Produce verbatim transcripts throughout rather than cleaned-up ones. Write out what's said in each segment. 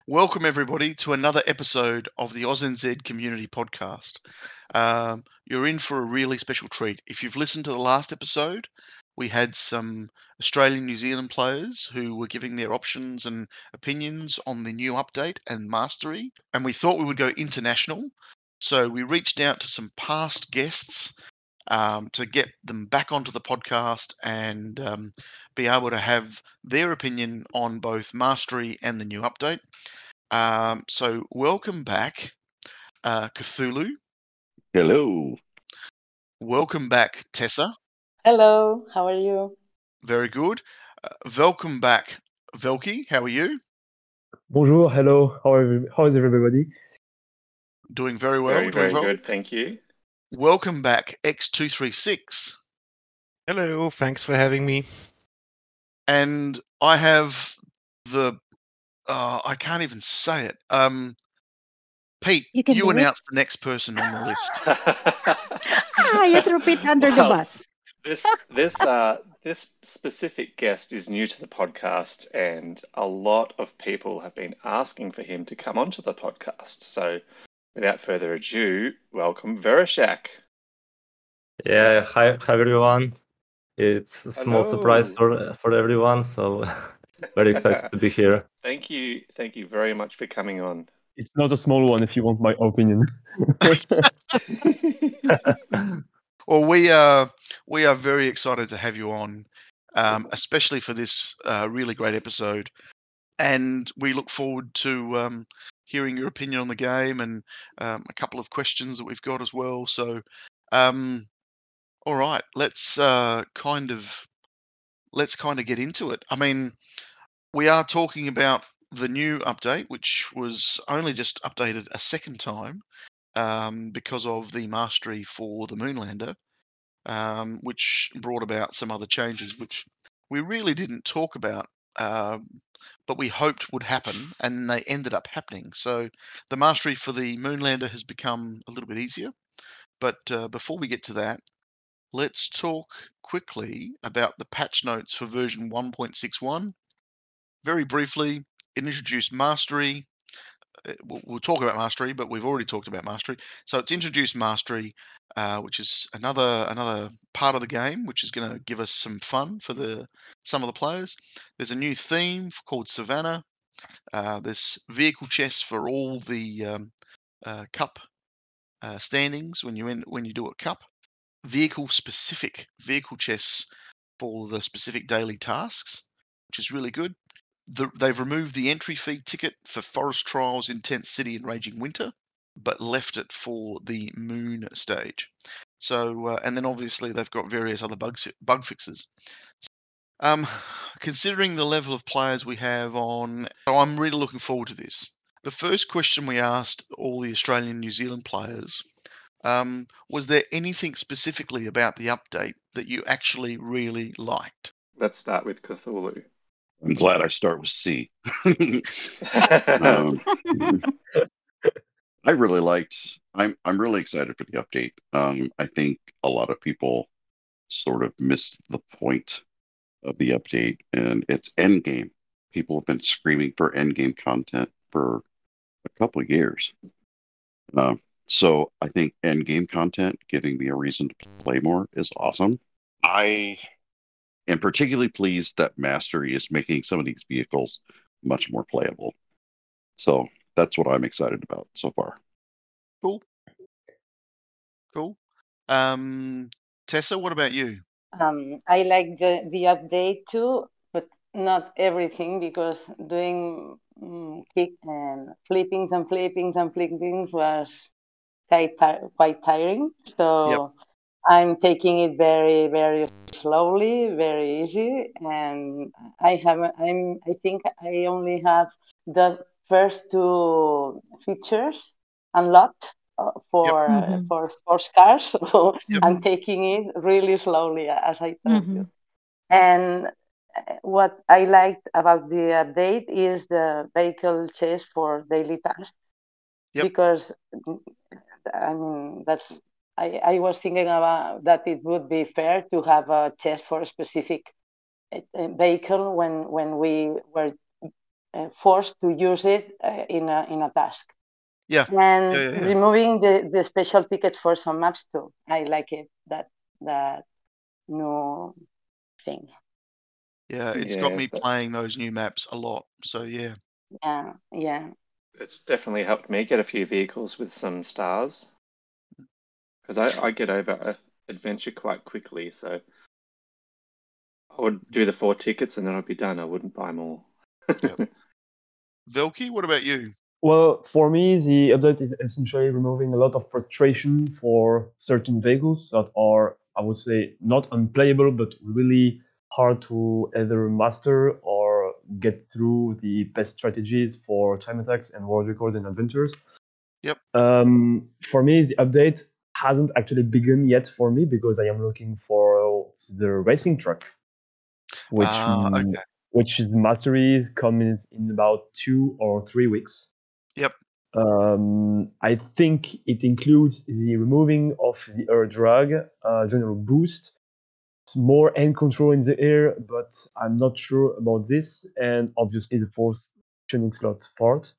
Welcome, everybody, to another episode of the AusNZ Community Podcast. Um, you're in for a really special treat. If you've listened to the last episode, we had some Australian New Zealand players who were giving their options and opinions on the new update and mastery, and we thought we would go international. So we reached out to some past guests um, to get them back onto the podcast and um, be able to have their opinion on both mastery and the new update. Um, so welcome back, uh, Cthulhu. Hello. Welcome back, Tessa. Hello, how are you? Very good. Uh, welcome back, Velky. How are you? Bonjour, hello. How are how is everybody? Doing very well. Very, doing very well. good. Thank you. Welcome back, X two three six. Hello, thanks for having me. And I have the, uh, I can't even say it. Um, Pete, You can you do it. announce the next person on the list. Ah, you threw Pete under the Well, bus. This this uh this specific guest is new to the podcast, and a lot of people have been asking for him to come onto the podcast. So, without further ado, welcome Vereshak. Yeah, hi, hi everyone. It's a small surprise Hello. for for everyone, so very excited to be here. Thank you, thank you very much for coming on. It's not a small one if you want my opinion. Well, we are we are very excited to have you on, um, especially for this uh, really great episode, and we look forward to um, hearing your opinion on the game and um, a couple of questions that we've got as well. So, um, all right, let's uh, kind of let's kind of get into it. I mean, we are talking about the new update, which was only just updated a second time um, because of the mastery for the Moonlander, um, which brought about some other changes, which we really didn't talk about, um, but we hoped would happen, and they ended up happening. So the mastery for the Moonlander has become a little bit easier. But uh, before we get to that, let's talk quickly about the patch notes for version one point six one. Very briefly, it introduced mastery. Uh, We'll, we'll talk about mastery, but we've already talked about mastery. So it's introduced mastery, uh, which is another another part of the game, which is going to give us some fun for the some of the players. There's a new theme f- called Savannah. Uh, there's vehicle chests for all the um, uh, cup uh, standings when you in, when you do a cup. Vehicle specific vehicle chests for the specific daily tasks, which is really good. The, they've removed the entry fee ticket for Forest Trials, Intense City, and Raging Winter, but left it for the Moon stage. So, uh, and then obviously they've got various other bug si- bug fixes. Um, considering the level of players we have on, so I'm really looking forward to this. The first question we asked all the Australian and New Zealand players um, was there anything specifically about the update that you actually really liked? Let's start with Cthulhu. I'm glad I start with C. um, I really liked. I'm I'm really excited for the update. Um, I think a lot of people sort of missed the point of the update, and it's endgame. People have been screaming for endgame content for a couple of years. Uh, so I think endgame content giving me a reason to play more is awesome. I am particularly pleased that Mastery is making some of these vehicles much more playable. So that's what I'm excited about so far. Cool. Cool. Um, Tessa, what about you? Um, I like the, the update too, but not everything, because doing um, kick and flippings and flippings and flippings was quite, ti- quite tiring. So I'm taking it very, very slowly, very easy, and I have I'm I think I only have the first two features unlocked uh, for uh, Mhm. for sports cars. So Yep. I'm taking it really slowly, as I told you. Mhm. And uh, what I liked about the update is the vehicle chase for daily tasks, Yep. because mm, I mean that's I, I was thinking about that it would be fair to have a chest for a specific uh, uh, vehicle when when we were uh, forced to use it uh, in a in a task. Yeah. And Yeah, yeah, yeah. removing the, the special tickets for some maps too. I like it, that that new thing. Yeah, it's got Yeah, me that- playing those new maps a lot. So yeah. Yeah, yeah. It's definitely helped me get a few vehicles with some stars. Because I, I get over a adventure quite quickly, so I would do the four tickets and then I'd be done. I wouldn't buy more. Yep. Velky, what about you? Well, for me, the update is essentially removing a lot of frustration for certain vehicles that are, I would say, not unplayable, but really hard to either master or get through the best strategies for time attacks and world records and adventures. Yep. Um, for me, the update hasn't actually begun yet for me because I am looking for the racing truck, which Ah, mm, okay. which is mastery comes in about two or three weeks. Yep. Um, I think it includes the removing of the air drag, uh, general boost, more end control in the air, but I'm not sure about this, and obviously the force tuning slot part.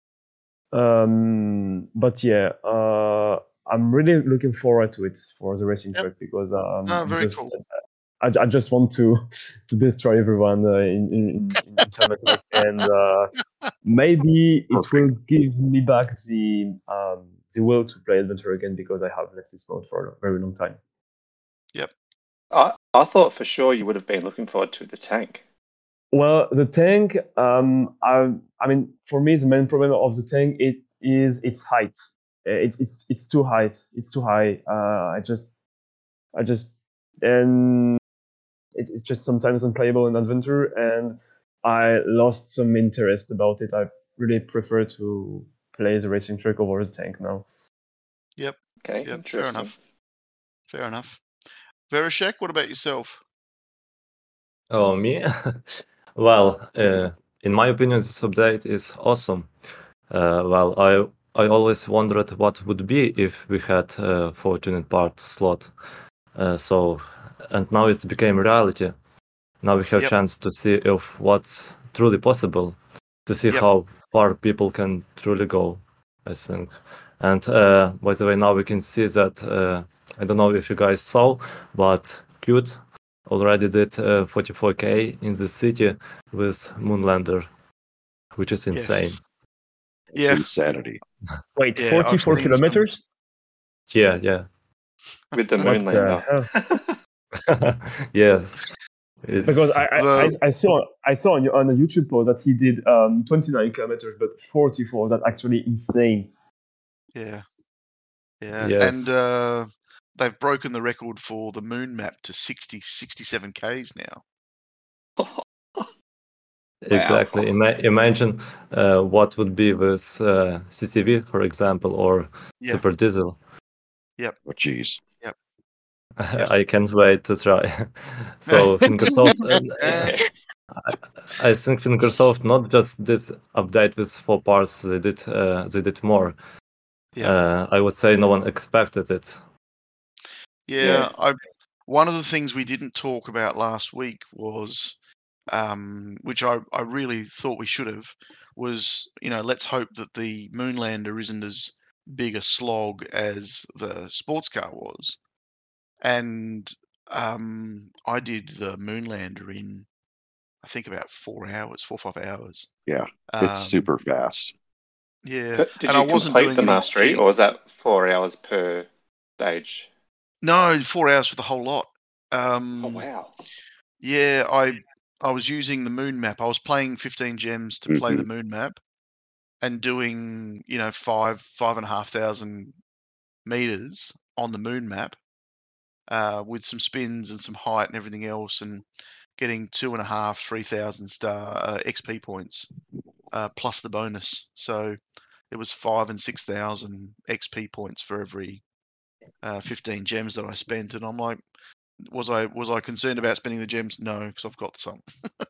Um, but yeah, uh, I'm really looking forward to it for the racing Yep. track because um, Ah, I'm very just cool. I, I just want to to destroy everyone uh, in, in, in, in time attack, and uh, maybe it will give me back the um, the will to play adventure again because I have left this mode for a very long time. Yep. I, I thought for sure you would have been looking forward to the tank. Well, the tank, um, I, I mean, for me, the main problem of the tank it is its height. Uh, It's it's it's too high. It's too high. Uh, I just I just and it, it's just sometimes unplayable in adventure, and I lost some interest about it. I really prefer to play the racing truck over the tank now. Yep. Okay, Yep. Fair interesting. enough. Fair enough. Vereshek, what about yourself? Oh, me? Well, uh, in my opinion, this update is awesome. Uh, well, I I always wondered what would be if we had a fourteen part slot. Uh, so, and now it's became reality. Now we have Yep. chance to see if what's truly possible, to see Yep. how far people can truly go, I think. And uh, by the way, now we can see that, uh, I don't know if you guys saw, but Qt already did uh, forty-four K in the city with Moonlander, which is insane. Yes. It's Yeah. insanity. Wait, Yeah, I've forty-four seen some- kilometers? Yeah, yeah. With the What the Moonlander. hell? Yes. It's, Because I I, The- I, I saw I saw on, your- on a YouTube post that he did um, twenty-nine kilometers, but forty-four. That's actually insane. Yeah. Yeah. Yes. And uh, they've broken the record for the moon map to sixty, sixty-seven Ks now. Exactly. Ima- imagine uh, what would be with uh, C C V, for example, or Yeah. Super Diesel. Oh, jeez. Yep. I can't wait to try. So Fingersoft, uh, I, I think Fingersoft not just did update with four parts, they did uh, they did more. Yeah. Uh, I would say no one expected it. Yeah, Yeah. I one of the things we didn't talk about last week was, um, which I, I really thought we should have, was you know let's hope that the Moonlander isn't as big a slog as the sports car was, and um, I did the Moonlander in I think about four hours, four or five hours. Yeah, it's Um, super fast. Yeah, But did and you I wasn't complete doing the any mastery, cheating. or was that four hours per stage? No, four hours for the whole lot. Um, Oh wow! Yeah, I I was using the moon map. I was playing fifteen gems to play the moon map, and doing you know five five and a half thousand meters on the moon map, uh, with some spins and some height and everything else, and getting two and a half three thousand star uh, X P points, uh, plus the bonus. So it was five and six thousand X P points for every uh, fifteen gems that I spent, and I'm like, was I was I concerned about spending the gems? No, because I've got some.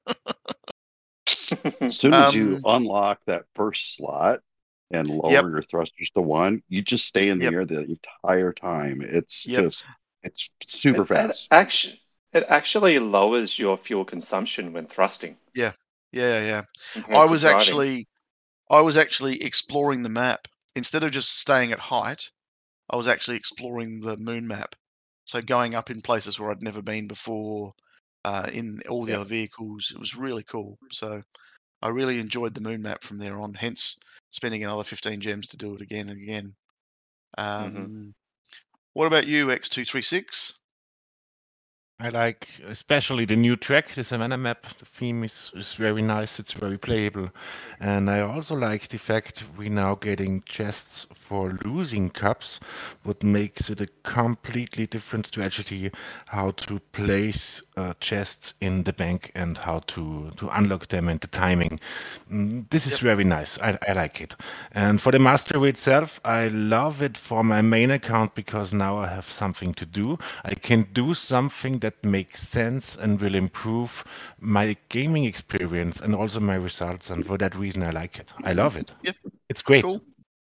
As soon as you Um, unlock that first slot and lower Yep. your thrusters to one, you just stay in the Yep. air the entire time. It's Yep. just it's super It, fast. it actually, it actually lowers your fuel consumption when thrusting. Yeah, Yeah, yeah. compared I to was driving. actually, I was actually exploring the map instead of just staying at height. I was actually exploring the moon map, so going up in places where I'd never been before, uh, in all the Yep. other vehicles. It was really cool. So I really enjoyed the moon map from there on. Hence, spending another fifteen gems to do it again and again. Um, Mhm. What about you, X two three six? I like especially the new track, the Savannah map. The theme is, is very nice, it's very playable. And I also like the fact we're now getting chests for losing cups, what makes it a completely different strategy how to place uh, chests in the bank and how to, to unlock them and the timing. Mm, This is Yep. very nice. I, I like it. And for the mastery itself, I love it for my main account because now I have something to do. I can do something that makes sense and will improve my gaming experience and also my results. And for that reason, I like it. I love it. Yep. It's great. Cool.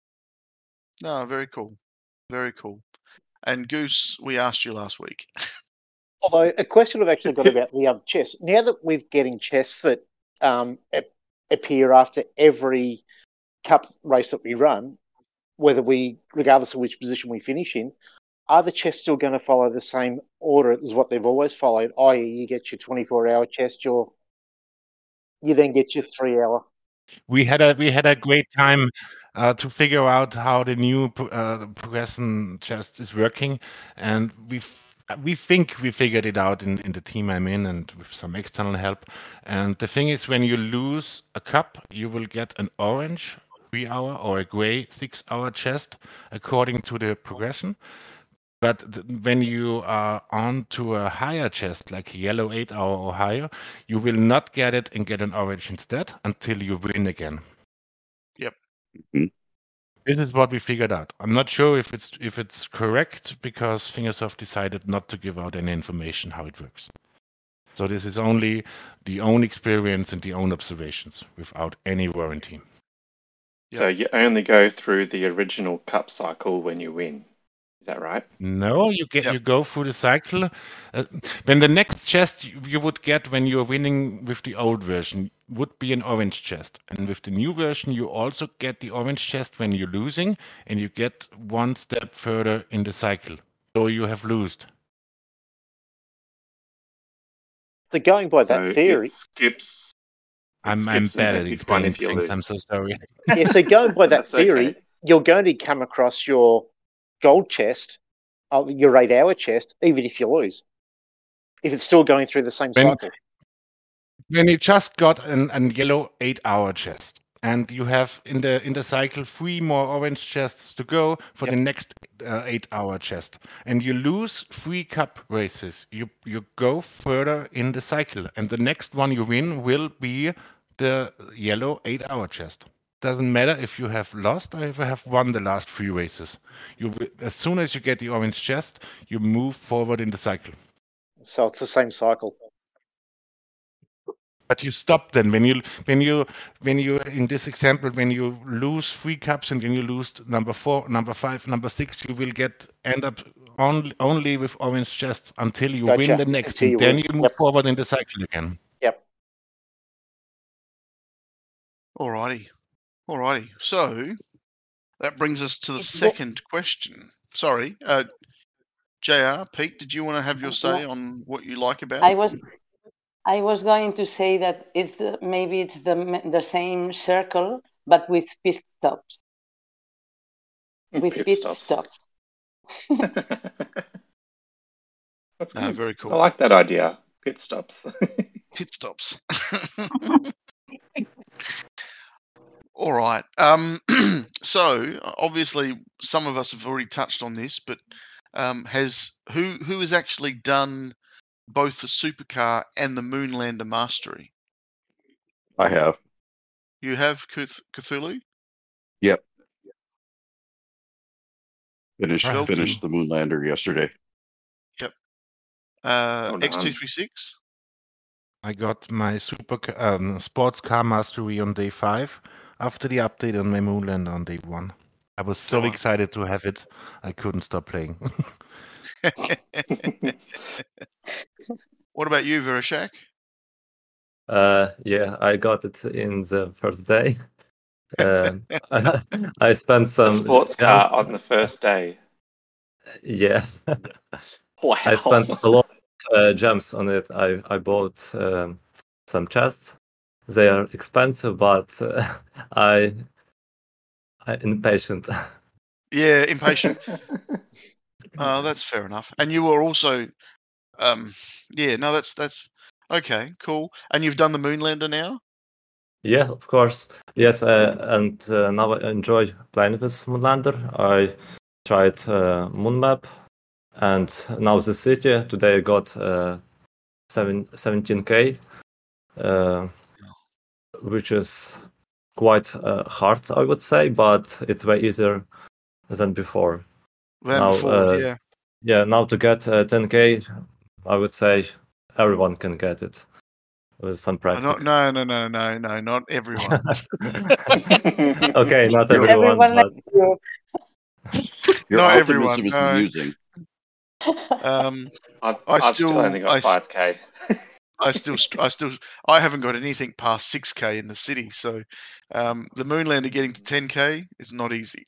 No, very cool. Very cool. And Goose, we asked you last week. Although a question I've actually got about the um, chests. Now that we're getting chests that um, ap- appear after every cup race that we run, whether we, regardless of which position we finish in, are the chests still going to follow the same order as what they've always followed? that is, you get your twenty-four hour chest, your you then get your three hour. We had a we had a great time uh, to figure out how the new pro- uh, progression chest is working, and we f- we think we figured it out in, in the team I'm in and with some external help. And the thing is, when you lose a cup, you will get an orange three hour or a gray six hour chest according to the progression. But th- when you are on to a higher chest, like yellow eight hour or higher, you will not get it and get an orange instead until you win again. Yep. Mhm. This is what we figured out. I'm not sure if it's if it's correct because Fingersoft decided not to give out any information how it works. So this is only the own experience and the own observations without any warranty. So you only go through the original cup cycle when you win. Is that right? No, you get Yep. you go through the cycle. Uh, then the next chest you, you would get when you're winning with the old version would be an orange chest, and with the new version you also get the orange chest when you're losing, and you get one step further in the cycle. So you have lost. So going by that So theory, it skips. It I'm I'm skips and bad then at picks one explaining if you things. lose. I'm so sorry. yeah. So going by that That's theory, okay. you're going to come across your gold chest, uh, your eight hour chest, even if you lose, if it's still going through the same When cycle. when you just got an, an yellow eight hour chest and you have in the in the cycle three more orange chests to go for Yep. the next uh, eight hour chest, and you lose three cup races, you you go further in the cycle, and the next one you win will be the yellow eight hour chest. Doesn't matter if you have lost or if you have won the last three races. You wi- as soon as you get the orange chest, you move forward in the cycle. So it's the same cycle. But you stop then when you when you when you in this example when you lose three cups and then you lose number four, number five, number six, you will get end up only only with orange chests until you win Gotcha. the next, Until and you then win. you move Yep. forward in the cycle again. Yep. Alrighty. Alrighty. So that brings us to the It's the- second question. Sorry, uh, J R, Pete, did you want to have your say No, on what you like about I it? was I was going to say that it's the maybe it's the m- the same circle but with pit stops. With Pit pit stops. stops. That's No, good. very I cool. like that idea. Pit stops. Pit stops. All right. Um, so obviously, some of us have already touched on this, but um, has who who has actually done both the supercar and the Moonlander Mastery? I have. You have Cth- Cthulhu. Yep. Finished I have to. finished the Moonlander yesterday. Yep. Uh, Well X two done. three six. I got my super ca- um, sports car mastery on day five after the update on my Moonland on day one. I was so Nice. excited to have it, I couldn't stop playing. What about you, Vereshak? Uh, yeah, I got it in the first day. Um, I spent The some sports gems. car on the first day. Yeah, Wow. I spent a lot of uh, gems on it. I I bought um, some chests. They are expensive, but uh, I I impatient. Yeah, impatient. Oh, that's fair enough. And you were also, um, yeah, no, that's that's okay, cool. And you've done the Moonlander now. Yeah, of course. Yes, uh, and uh, now I enjoy playing with Moonlander. I tried uh, Moonmap, and now the city. Today I got uh, seven, seventeen K, uh, which is quite uh, hard, I would say, but it's way easier than before. Than now, before, uh, yeah. Yeah, now to get uh, ten K, I would say everyone can get it with some Uh, practice. Not, no, no, no, no, no, not everyone. Okay, not You're- everyone, Everyone like but you. Your Not optimism everyone. is No. amusing. Um, I've, I I've still, still only I, got s- five K. I still, st- I still, I haven't got anything past six K in the city. So, um, the Moonlander getting to ten K is not easy.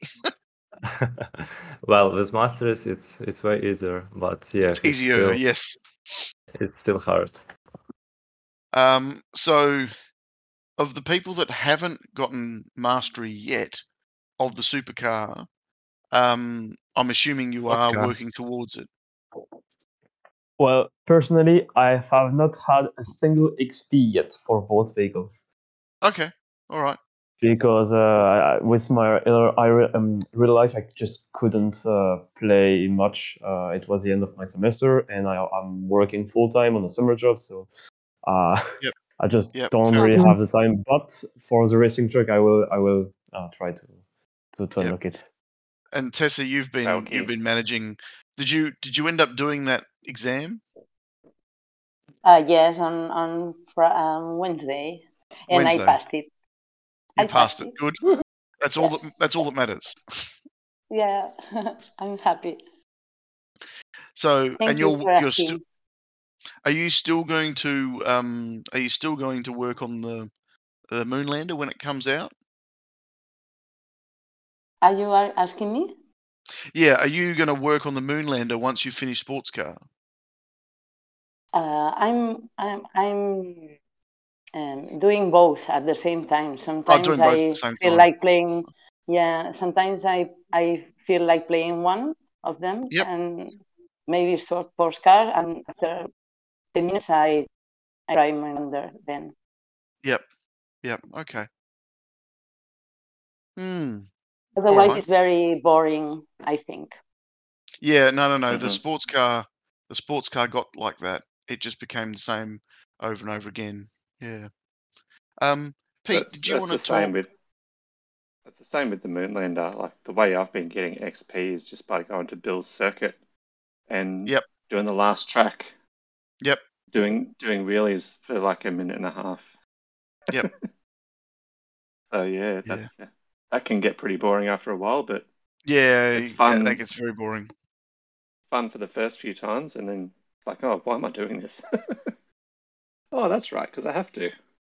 well, with masters it's it's way easier, but yeah, It's it's easier, still yes. it's still hard. Um, so, of the people that haven't gotten mastery yet of the supercar, um, I'm assuming you Sports are car. working towards it. Well, personally, I have not had a single X P yet for both vehicles Okay, all right. because uh, I- with my other I re- um, real life, I just couldn't uh, play much. Uh, it was the end of my semester, and I, I'm working full time on a summer job, so uh, Yep. I just Yep, don't fair really enough. have the time. But for the racing truck, I will I will uh, try to to, to Yep. unlock it. And Tessa, you've been Selkie. you've been managing. Did you did you end up doing that exam Uh, yes, on on Fri- um, Wednesday, and I Wednesday? passed it. You I passed passed it. it. Good. That's all Yes. that that's all that matters. Yeah, I'm happy. So, Thank and you you're for you're still asking. are you still going to um are you still going to work on the the Moonlander when it comes out? Are you a- asking me? Yeah, are you going to work on the Moonlander once you finish sports car? Uh, I'm I'm I'm um, doing both at the same time. Oh, Sometimes doing both at I the same feel time. like playing. Yeah, sometimes I I feel like playing one of them, Yep. and maybe short postcard, and after ten minutes I I try my under then. Yep. Yep. Okay. Hmm. All Otherwise, right. it's very boring, I think. Yeah. No. No. No. The Mhm. sports car. The sports car got like that. It just became the same over and over again. Yeah. Um, Pete, That's did you that's want to the same talk? with that's the same with the Moonlander. Like the way I've been getting X P is just by going to Bill's circuit and Yep. doing the last track, Yep. doing doing wheelies for like a minute and a half. Yep. So yeah, Yeah. that's that can get pretty boring after a while, but Yeah. it's That, fun that gets very boring. fun for the first few times, and then it's like, oh, why am I doing this? Oh, that's right, because I have to.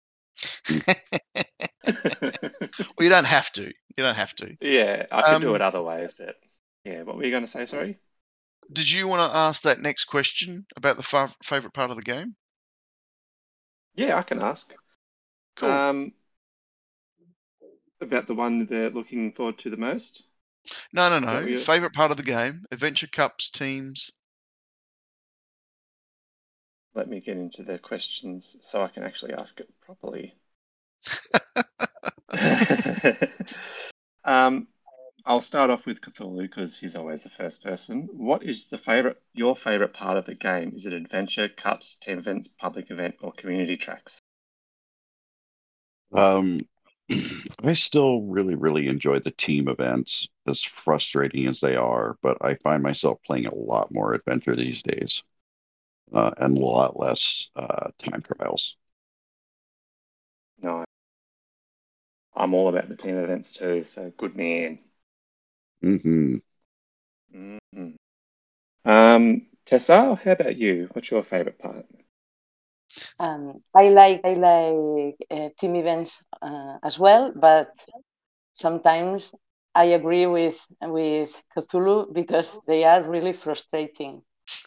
Well, you don't have to. You don't have to. Yeah, I could do Um, it other ways, but yeah, what were you going to say? Sorry. did you want to ask that next question about the fa- favorite part of the game? Yeah, I can ask. Cool. Um, about the one they're looking forward to the most. No, no, Is that what no. you- Favorite part of the game? Adventure Cups, teams. Let me get into the questions so I can actually ask it properly. um, I'll start off with Cthulhu because he's always the first person. What is the favorite, your favorite part of the game? Is it adventure, cups, team events, public event, or community tracks? Um, I still really, really enjoy the team events, as frustrating as they are, but I find myself playing a lot more adventure these days, uh, and a lot less uh, time trials. No, I'm all about the team events too. So good man. hmm Mm-hmm. Um, Tessa, how about you? What's your favorite part? Um, I like I like uh, team events uh, as well, but sometimes I agree with with Cthulhu because they are really frustrating.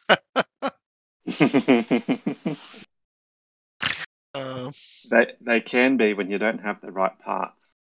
Uh, They they can be when you don't have the right parts.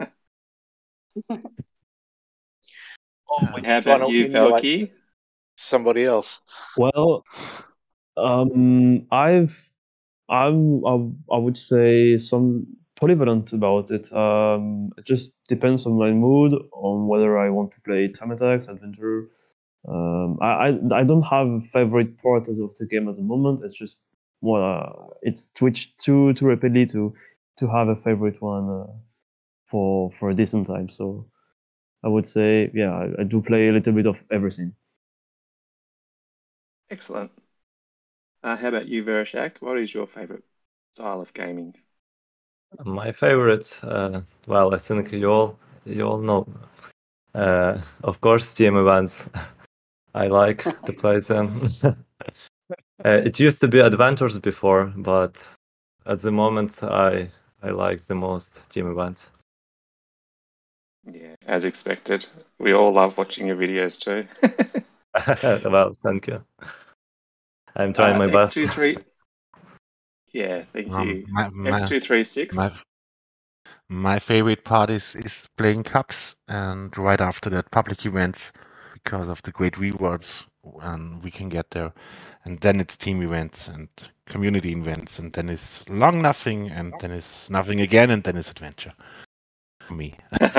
Oh, when How you're trying about to you, emulate Velky? somebody else. Well, um, I've I'm I, I would say some polyvalent about it. Um, it just depends on my mood, on whether I want to play time attacks, adventure. Um, I, I I don't have a favorite part of the game at the moment. It's just well, uh, it's switched too too rapidly to to have a favorite one uh, for for a decent time. So I would say yeah, I, I do play a little bit of everything. Excellent. Uh, how about you, Vereshak? What is your favorite style of gaming? My favorite, uh, well, I think you all you all know. Uh, of course, team events. I like to play them. uh, it used to be adventures before, but at the moment, I I like the most team events. Yeah, as expected. We all love watching your videos too. Well, thank you. I'm trying uh, my X best. two three. Yeah, thank Um, you. my my X two three six. my my favorite part is is playing cups, and right after that, public events, because of the great rewards and we can get there, and then it's team events and community events, and then it's long nothing, and then it's nothing again, and then it's adventure. For me.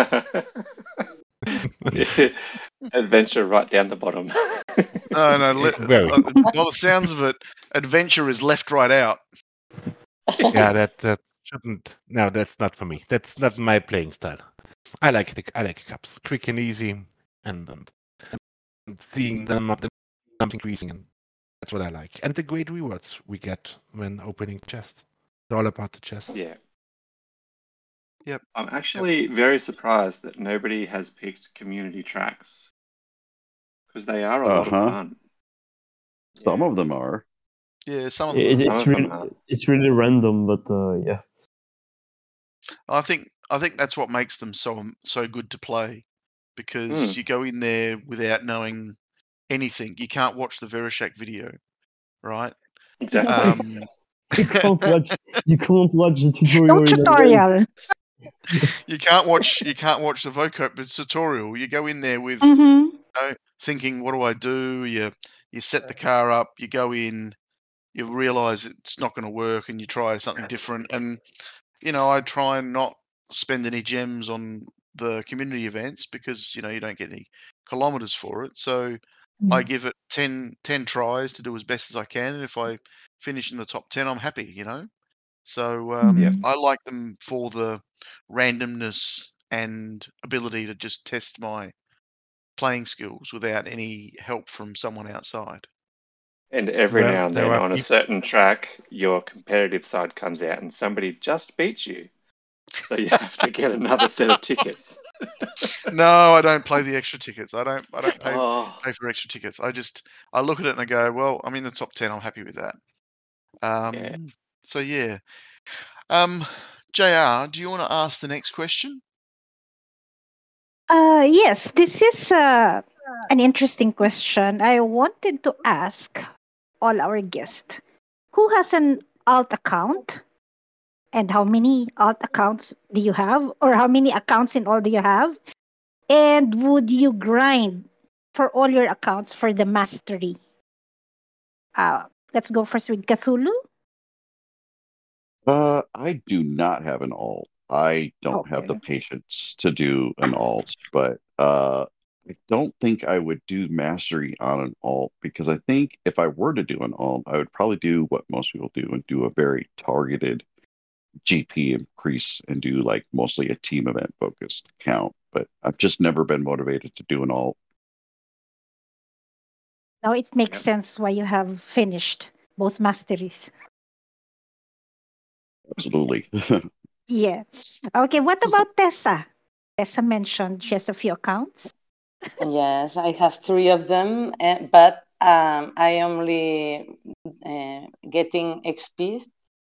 Adventure right down the bottom. no, no. Li- Very. uh, by the sounds of it, adventure is left right out. Yeah, that that shouldn't. No, that's not for me. That's not my playing style. I like the I like cups, quick and easy, and, and, and seeing them up, them increasing, and that's what I like. And the great rewards we get when opening chests. It's all about the chests. Yeah. Yep. I'm actually yep. very surprised that nobody has picked community tracks because they are a uh-huh. lot of fun. Some yeah. of them are. Yeah, some of them. It, are. it's Some really are. it's really random, but uh, yeah. I think I think that's what makes them so so good to play, because Mm. you go in there without knowing anything. You can't watch the Vereshak video, right? Exactly. Um, you can't watch you can't watch the tutorial. No tutorial. you can't watch you can't watch the Vocop tutorial. You go in there with Mm-hmm. you know, thinking, what do I do? You you set the car up, you go in, you realise it's not going to work, and you try something different. And you know, I try and not spend any gems on the community events because you know you don't get any kilometres for it. So Mm. I give it ten, ten tries to do as best as I can, and if I finish in the top ten, I'm happy. You know. So um, Mhm. I like them for the randomness and ability to just test my playing skills without any help from someone outside. And every Well, now and there then are on a peop- certain track, your competitive side comes out and somebody just beats you. So you have to get another set of tickets. No, I don't play the extra tickets. I don't. I don't pay Oh, pay for extra tickets. I just I look at it and I go, well, I'm in the top ten. I'm happy with that. Um, yeah. So yeah. Um, J R, do you want to ask the next question? Uh, yes, this is uh, an interesting question. I wanted to ask all our guests who has an alt account and how many alt accounts do you have, or how many accounts in all do you have? And would you grind for all your accounts for the mastery? Uh, let's go first with Cthulhu. Uh, I do not have an alt. I don't have the Okay. patience to do an alt, but uh, I don't think I would do mastery on an alt because I think if I were to do an alt, I would probably do what most people do and do a very targeted G P increase and do like mostly a team event focused count. But I've just never been motivated to do an alt. Now it makes Yep. sense why you have finished both masteries. Absolutely. Yeah. Okay, what about Tessa? Tessa mentioned she has a few accounts. Yes, I have three of them, uh, but um, I only uh, getting X P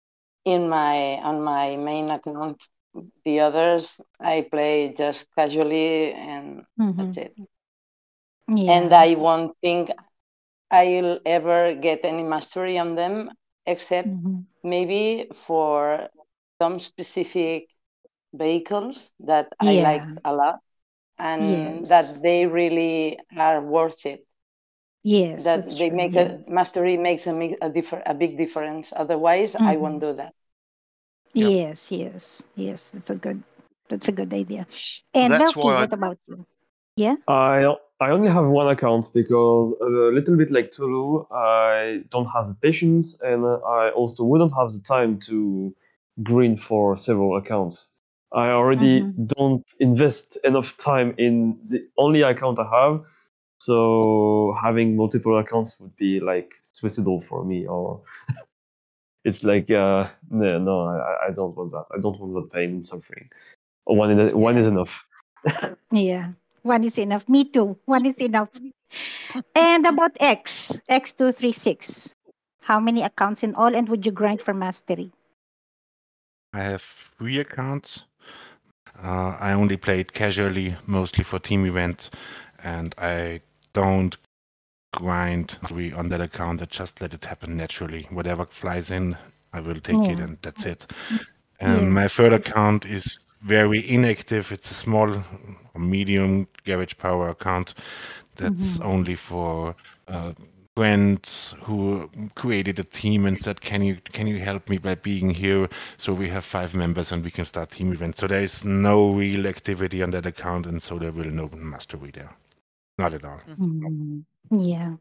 in my on my main account. The others I play just casually, and Mhm. that's it. Yeah. And I won't think I'll ever get any mastery on them, except Mhm. maybe for some specific vehicles that I like Yeah. a lot, and Yes. that they really are worth it. Yes, That that's they true. make Yeah. a mastery makes a mi- a, differ, a big difference. Otherwise, I won't Mhm. do that. Yep. Yes, yes, yes. That's a good. That's a good idea. And That's Melky, why I what about you? Yeah. I I only have one account because a little bit like Tulu, I don't have the patience, and uh, I also wouldn't have the time to green for several accounts. I already Mhm. don't invest enough time in the only account I have, so having multiple accounts would be like suicidal for me, or it's like uh no no I, I don't want that. I don't want that pain and suffering. One is one is Yeah. enough. Yeah. One is enough. Me too. One is enough. And about X, X two three six. How many accounts in all, and would you grind for mastery? I have three accounts. Uh, I only played casually, mostly for team events, and I don't grind we on that account. I just let it happen naturally. Whatever flies in, I will take it, Yeah. and that's it. And Yeah. my third account is very inactive. It's a small or medium garage power account that's Mhm. only for uh, friends who created a team and said, "Can you can you help me by being here?" So we have five members and we can start team events. So there is no real activity on that account, and so there will no mastery there. Not at all. Mhm. Yeah.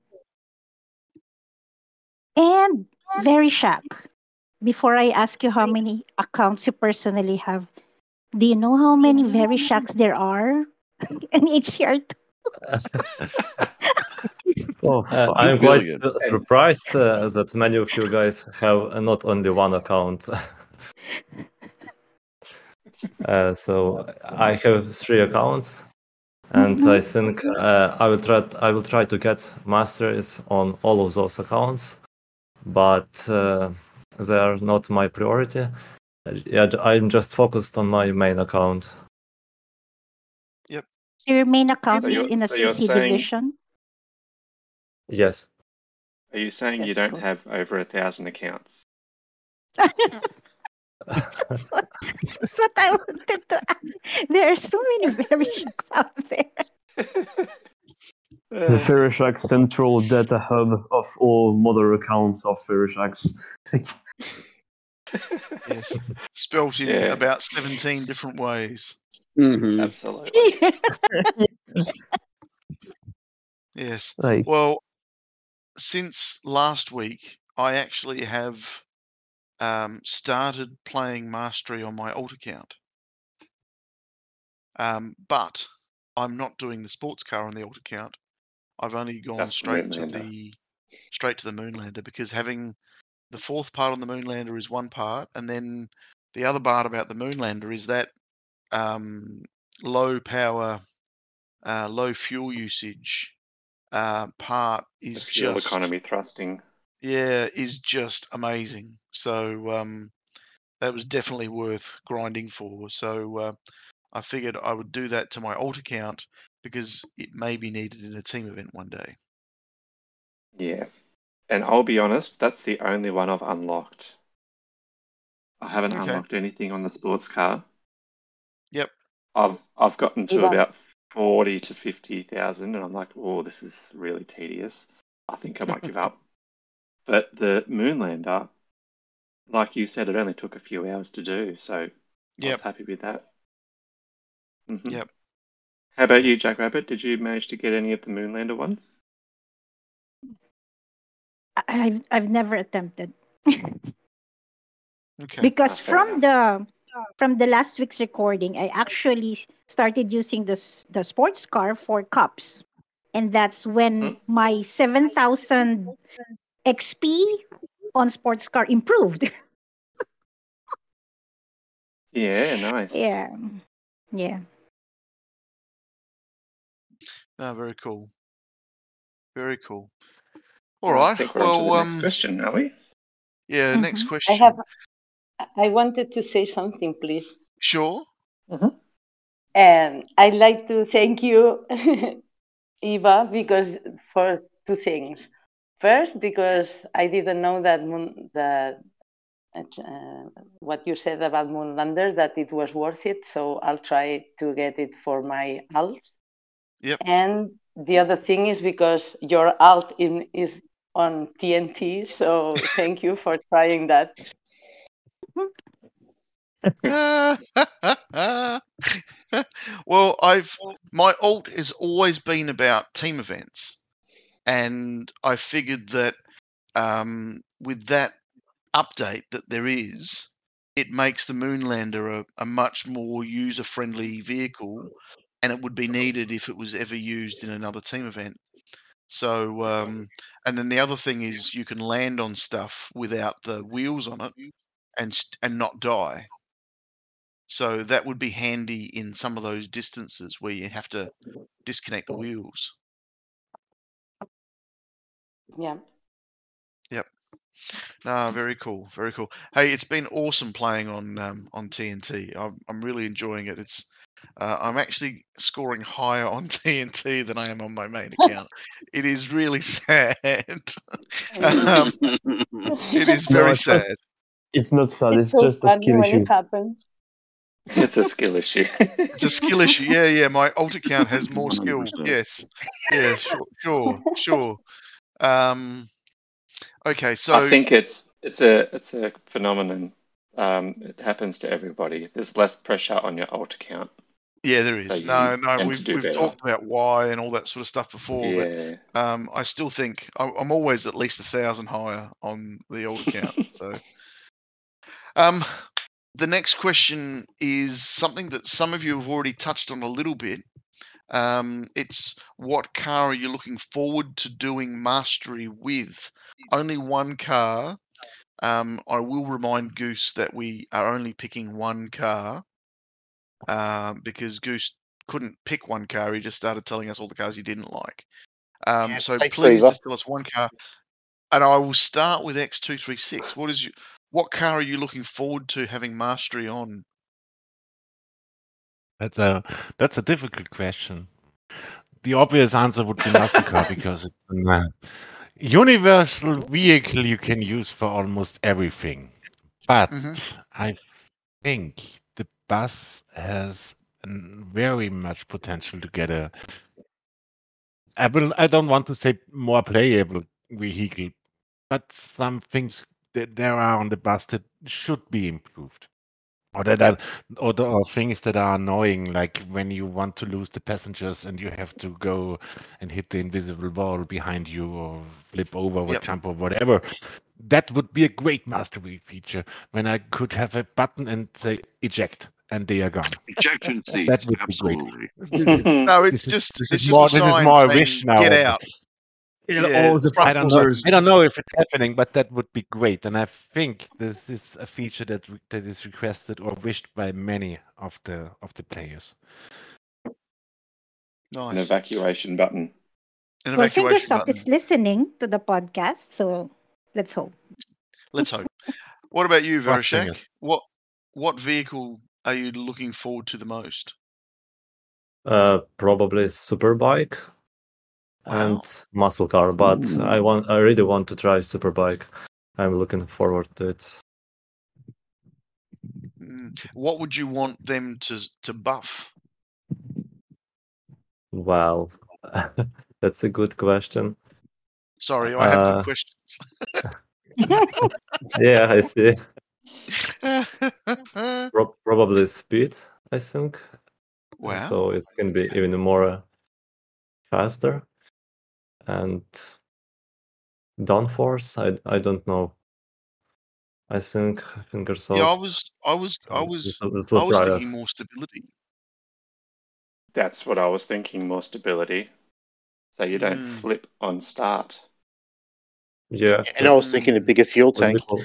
And very shocked. Before I ask you how many accounts you personally have, do you know how many very shocks there are in each shirt? Oh Uh, fuck. I'm I'm quite feeling it. uh, surprised uh, that many of you guys have uh, not only one account. Uh, so I have three accounts, and I Mhm. think uh, I will try. I will try to get masteries on all of those accounts, but uh, they are not my priority. Uh, Yeah, j- I'm just focused on my main account. So your main account So is you're in a so you're C C saying division? Yes. are you saying you That's don't good. have over a thousand accounts? That's what, that's what I wanted to ask. There are so many very shocks out there. The Uh, Ferroshack central data hub of all mother accounts of Ferroshacks. yes, spelt in yeah, about seventeen different ways. hmm absolutely. Yes. Like, Well, since last week, I actually have um, started playing Mastery on my alt account. Um, but I'm not doing the sports car on the alt account. I've only gone That's the straight to Moonlander. the straight to the Moonlander, because having the fourth part on the Moonlander is one part, and then the other part about the Moonlander is that um, low power, uh, low fuel usage uh, part The is fuel just economy thrusting. yeah is just amazing. So um, that was definitely worth grinding for. So uh, I figured I would do that to my alt account because it may be needed in a team event one day. Yeah. And I'll be honest, that's the only one I've unlocked. I haven't Okay. unlocked anything on the sports car. Yep. I've I've gotten to Ivan. about forty to fifty thousand, and I'm like, oh, this is really tedious. I think I might give up. But the Moonlander, like you said, it only took a few hours to do, so I Yep. was happy with that. hmm Yep. How about you, Jack Rabbit? Did you manage to get any of the Moonlander ones? I- I've I've never attempted. Okay. Because Ah, fair from enough. the from the last week's recording, I actually started using the s- the sports car for cups, and that's when Hmm? my seven thousand X P on sports car improved. Yeah, nice. Yeah, yeah. Ah, very cool. Very cool. All Well, I right. think we're on to the Well, next um, question, are we? yeah. Next Mhm. I have question. I wanted to say something, please. Sure. And I'd like to thank you, Eva, because for two things. First, because I didn't know that moon, that uh, what you said about Moonlander, that it was worth it. So I'll try to get it for my alts. Yep. And the other thing is because your alt in is on T N T. So thank you for trying that. Well, I've my alt has always been about team events, and I figured that um, with that update that there is, it makes the Moonlander a, a much more user-friendly vehicle, and it would be needed if it was ever used in another team event. So, um, and then the other thing is you can land on stuff without the wheels on it, and st- and not die. So that would be handy in some of those distances where you have to disconnect the wheels. Yeah. Yep. No, very cool, very cool. Hey, it's been awesome playing on um, on T N T. I'm I'm really enjoying it. It's uh, I'm actually scoring higher on T N T than I am on my main account. It is really sad. um, it is No, very it's not. sad. It's not sad. It's It's so just a funny skill when issue. it happens. It's a skill issue. It's a skill issue. Yeah, yeah. My alt account has more one hundred skill. percent. Yes. Yeah. Sure. Sure. Sure. Um. Okay. I So think it's it's a it's a phenomenon. Um, it happens to everybody. There's less pressure on your alt account, yeah, there so is. you No, no. tend to We've do we've better. talked about why and all that sort of stuff before, but Yeah. um, I still think I'm, I'm always at least a thousand higher on the old account. So, um, the next question is something that some of you have already touched on a little bit. Um, it's what car are you looking forward to doing mastery with? Only one car. Um, I will remind Goose that we are only picking one car uh, because Goose couldn't pick one car. He just started telling us all the cars he didn't like. Um, Yeah, so thanks, please Eva. just tell us one car, and I will start with X two three six. What is you? What car are you looking forward to having mastery on? That's a that's a difficult question. The obvious answer would be muscle car because it's a uh, universal vehicle you can use for almost everything. But hmm I think the bus has an very much potential to get a. I will. I don't want to say more playable vehicle, but some things that there are on the bus that should be improved. Or that are, or, the, or things that are annoying, like when you want to lose the passengers and you have to go and hit the invisible wall behind you, or flip over, or Yep. jump, or whatever. That would be a great mastery feature when I could have a button and say eject, and they are gone. Ejection That seats, would be great. absolutely. This is No, it's this is just this it's is just a more this is sign more a saying wish now. get but- out. You know, Yeah, all the front I don't doors know. are- passengers. I don't know if it's happening, but that would be great. And I think this is a feature that re- that is requested or wished by many of the of the players. An Nice. evacuation button. An Well, evacuation Fingersoft button. is listening to the podcast, so let's hope. Let's hope. What about you, Watching Vereshak? it. What what vehicle are you looking forward to the most? Uh, probably Superbike Wow. and muscle car, but I want I really want to try Superbike. I'm looking forward to it. Mm, What would you want them to to buff? Well, that's a good question. Sorry, I have good Uh, questions. yeah, I see. Pro- probably speed, I think. Wow. So it can be even more faster. And downforce, I I don't know. I think Fingersoft. Yeah, I was I was I uh, was will- will I was surprise thinking us. more stability. That's what I was thinking. More stability, so you don't Mm. flip on start. Yeah, And I was that's thinking a bigger fuel would be tank. cool.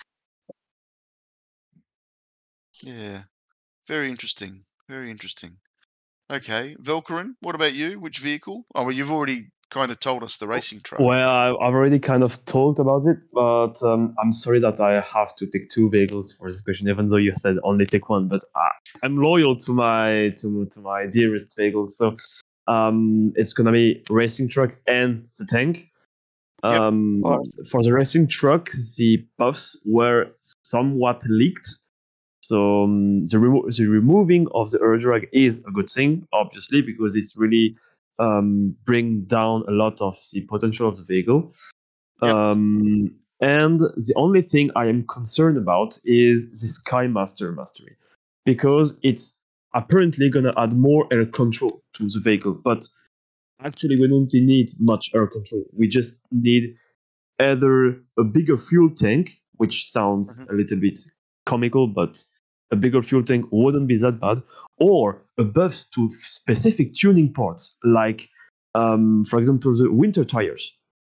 Yeah. Very interesting. Very interesting. Okay, Velkarin, what about you? Which vehicle? Oh, well, you've already kind of told us the racing truck. Well, I, I've already kind of talked about it, but um, I'm sorry that I have to pick two vehicles for this question, even though you said only pick one. But I, I'm loyal to my to to my dearest vehicles, so um, it's gonna be racing truck and the tank. Yep. Um, for the racing truck, the buffs were somewhat leaked. So um, the, remo- the removing of the air drag is a good thing, obviously, because it's really um, bring down a lot of the potential of the vehicle. Yep. Um, and the only thing I am concerned about is the Sky Master mastery, because it's apparently going to add more air control to the vehicle. But actually, we don't need much air control. We just need either a bigger fuel tank, which sounds Mhm. a little bit comical, but a bigger fuel tank wouldn't be that bad, or a buff to specific tuning parts, like, um, for example, the winter tires.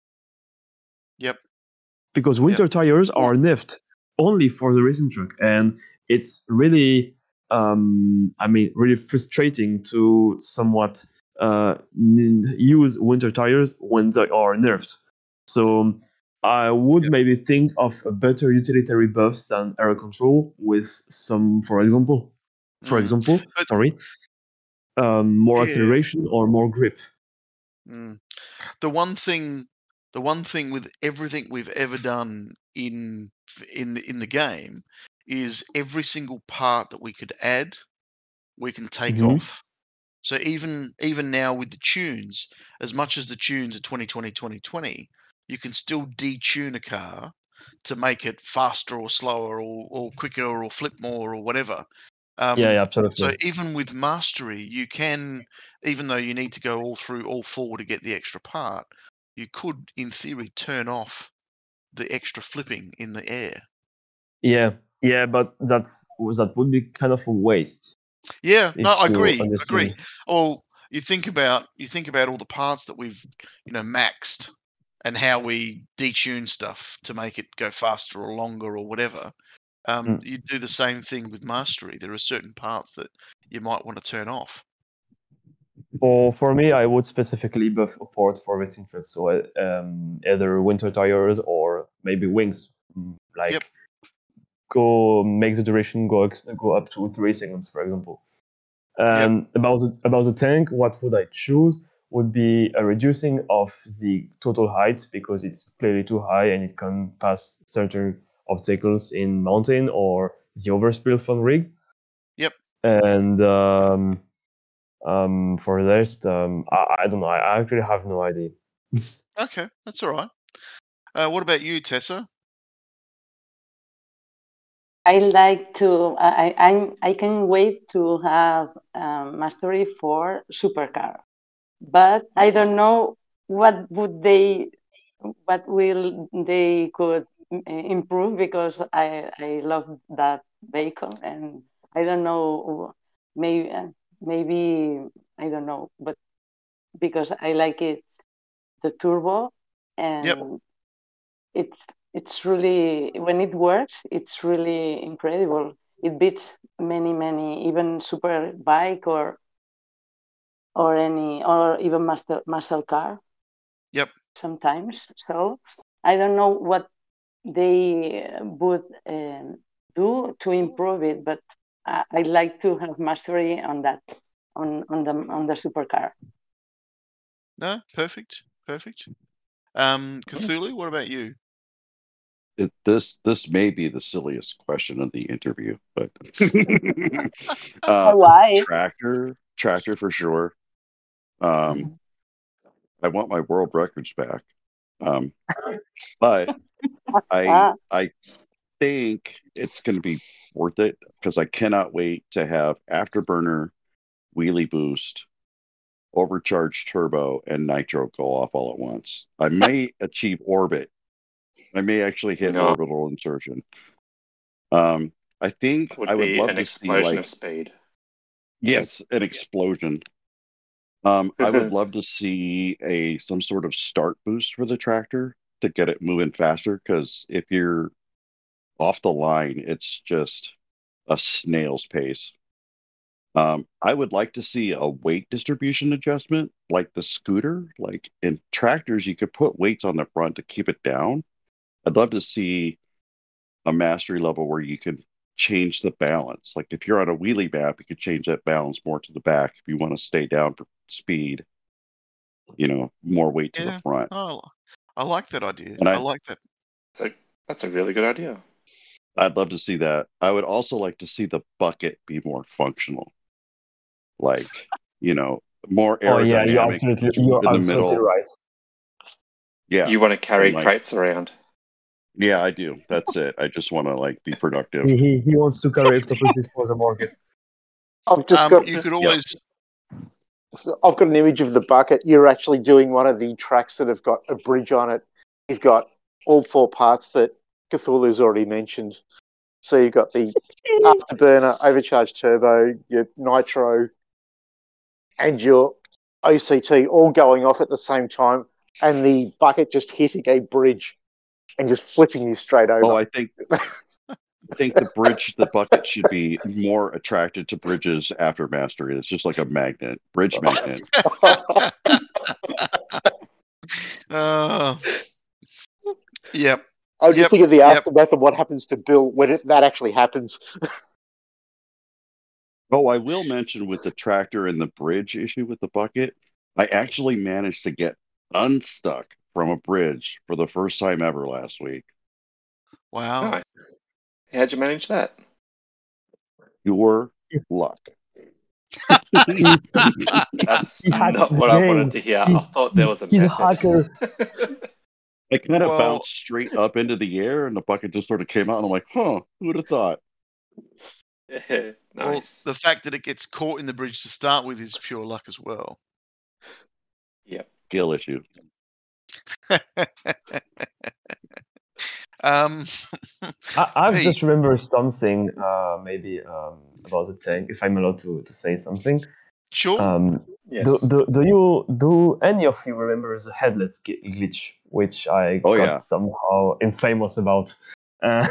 Yep. Because winter tires are nerfed only for the racing truck, and it's really, um, I mean, really frustrating to somewhat uh, n- use winter tires when they are nerfed. So I would Yep. maybe think of a better utilitarian buffs than air control with some, for example, for Mm. example, But- sorry, um, more Yeah. acceleration or more grip. Mm. The one thing, the one thing with everything we've ever done in in the, in the game is every single part that we could add, we can take Mhm. off. So even even now with the tunes, as much as the tunes are twenty twenty twenty twenty, you can still detune a car to make it faster or slower or, or quicker or flip more or whatever. Um, Yeah, yeah, absolutely. So even with mastery, you can, even though you need to go all through all four to get the extra part, you could, in theory, turn off the extra flipping in the air. Yeah, yeah, but that's that would be kind of a waste. Yeah, no, if I you agree. I understand. agree. Well, you think about you think about all the parts that we've you know maxed and how we detune stuff to make it go faster or longer or whatever. Um, Mm. You do the same thing with mastery. There are certain parts that you might want to turn off. For for me, I would specifically buff a port for racing trucks, so uh, um, either winter tires or maybe wings. Mm, Like Yep. go make the duration go ex- go up to three seconds, for example. And about the, about the tank, what would I choose? Would be a reducing of the total height because it's clearly too high and it can pass certain obstacles in mountain or the overspill from rig. Yep. And um, um, for the rest, um, I, I don't know. I actually have no idea. Okay, that's all right. Uh, what about you, Tessa? I like to. I I'm I can wait to have um, mastery for supercar, but I don't know what would they, what will they could mm, improve because I I love that vehicle and I don't know maybe maybe I don't know, but because I like it the turbo and Yep. it's it's really when it works it's really incredible. It beats many many even super bike or or any or even master muscle car Yep. sometimes. So I don't know what they would um, do to improve it, but I, I like to have mastery on that on on the on the supercar. No, perfect, perfect. Um, Cthulhu, what about you? It, this this may be the silliest question of the interview, but uh, Why? tractor tractor for sure. Um, I want my world records back, um, but I Ah, I think it's going to be worth it because I cannot wait to have afterburner, wheelie boost, overcharged turbo, and nitro go off all at once. I may achieve orbit. I may actually hit No. orbital insertion. Um, I think Would I would be love an to see explosion like of speed. yes, an explosion. Um, I would love to see a some sort of start boost for the tractor to get it moving faster. Because if you're off the line, it's just a snail's pace. Um, I would like to see a weight distribution adjustment, like the scooter. Like in tractors, you could put weights on the front to keep it down. I'd love to see a mastery level where you can change the balance. Like if you're on a wheelie map, you could change that balance more to the back. If you want to stay down for speed, you know, more weight to Yeah. the front. Oh, I like that idea. And I I, like that. So that's a really good idea. I'd love to see that. I would also like to see the bucket be more functional. Like, you know, more Oh yeah, you're aerodynamic absolutely you're in the absolutely middle. right. Yeah. You want to carry And like, crates around. yeah, I do. That's it. I just want to like be productive. He he, he wants to carry octopuses for the market. I've just Um, got you could Yep. always. so I've got an image of the bucket. You're actually doing one of the tracks that have got a bridge on it. You've got all four parts that Cthulhu's already mentioned. So you've got the afterburner, overcharged turbo, your nitro, and your O C T all going off at the same time, and the bucket just hitting a bridge and just flipping you straight over. Oh, I think I think the bridge, the bucket should be more attracted to bridges after mastery. It's just like a magnet, bridge magnet. uh, yep. I was just Yep. thinking of the Yep. aftermath of what happens to Bill when it, that actually happens. Oh, I will mention with the tractor and the bridge issue with the bucket, I actually managed to get unstuck from a bridge for the first time ever last week. Wow. Nice. How'd you manage that? Your luck. That's He hacked not the what I game. wanted to hear. He- I thought there was a he's a method. hacker. I kind of Well- bounced straight up into the air, and the bucket just sort of came out, and I'm like, huh, who would have thought? Nice. Well, the fact that it gets caught in the bridge to start with is pure luck as well. Skill issue. um, I, I've Pete. just remembered something, uh, maybe um, about the tank. If I'm allowed to, to say something. Sure. Um, Yes. do, do, do you do any of you remember the headless gl- glitch, which I Oh, got yeah. somehow infamous about? Uh,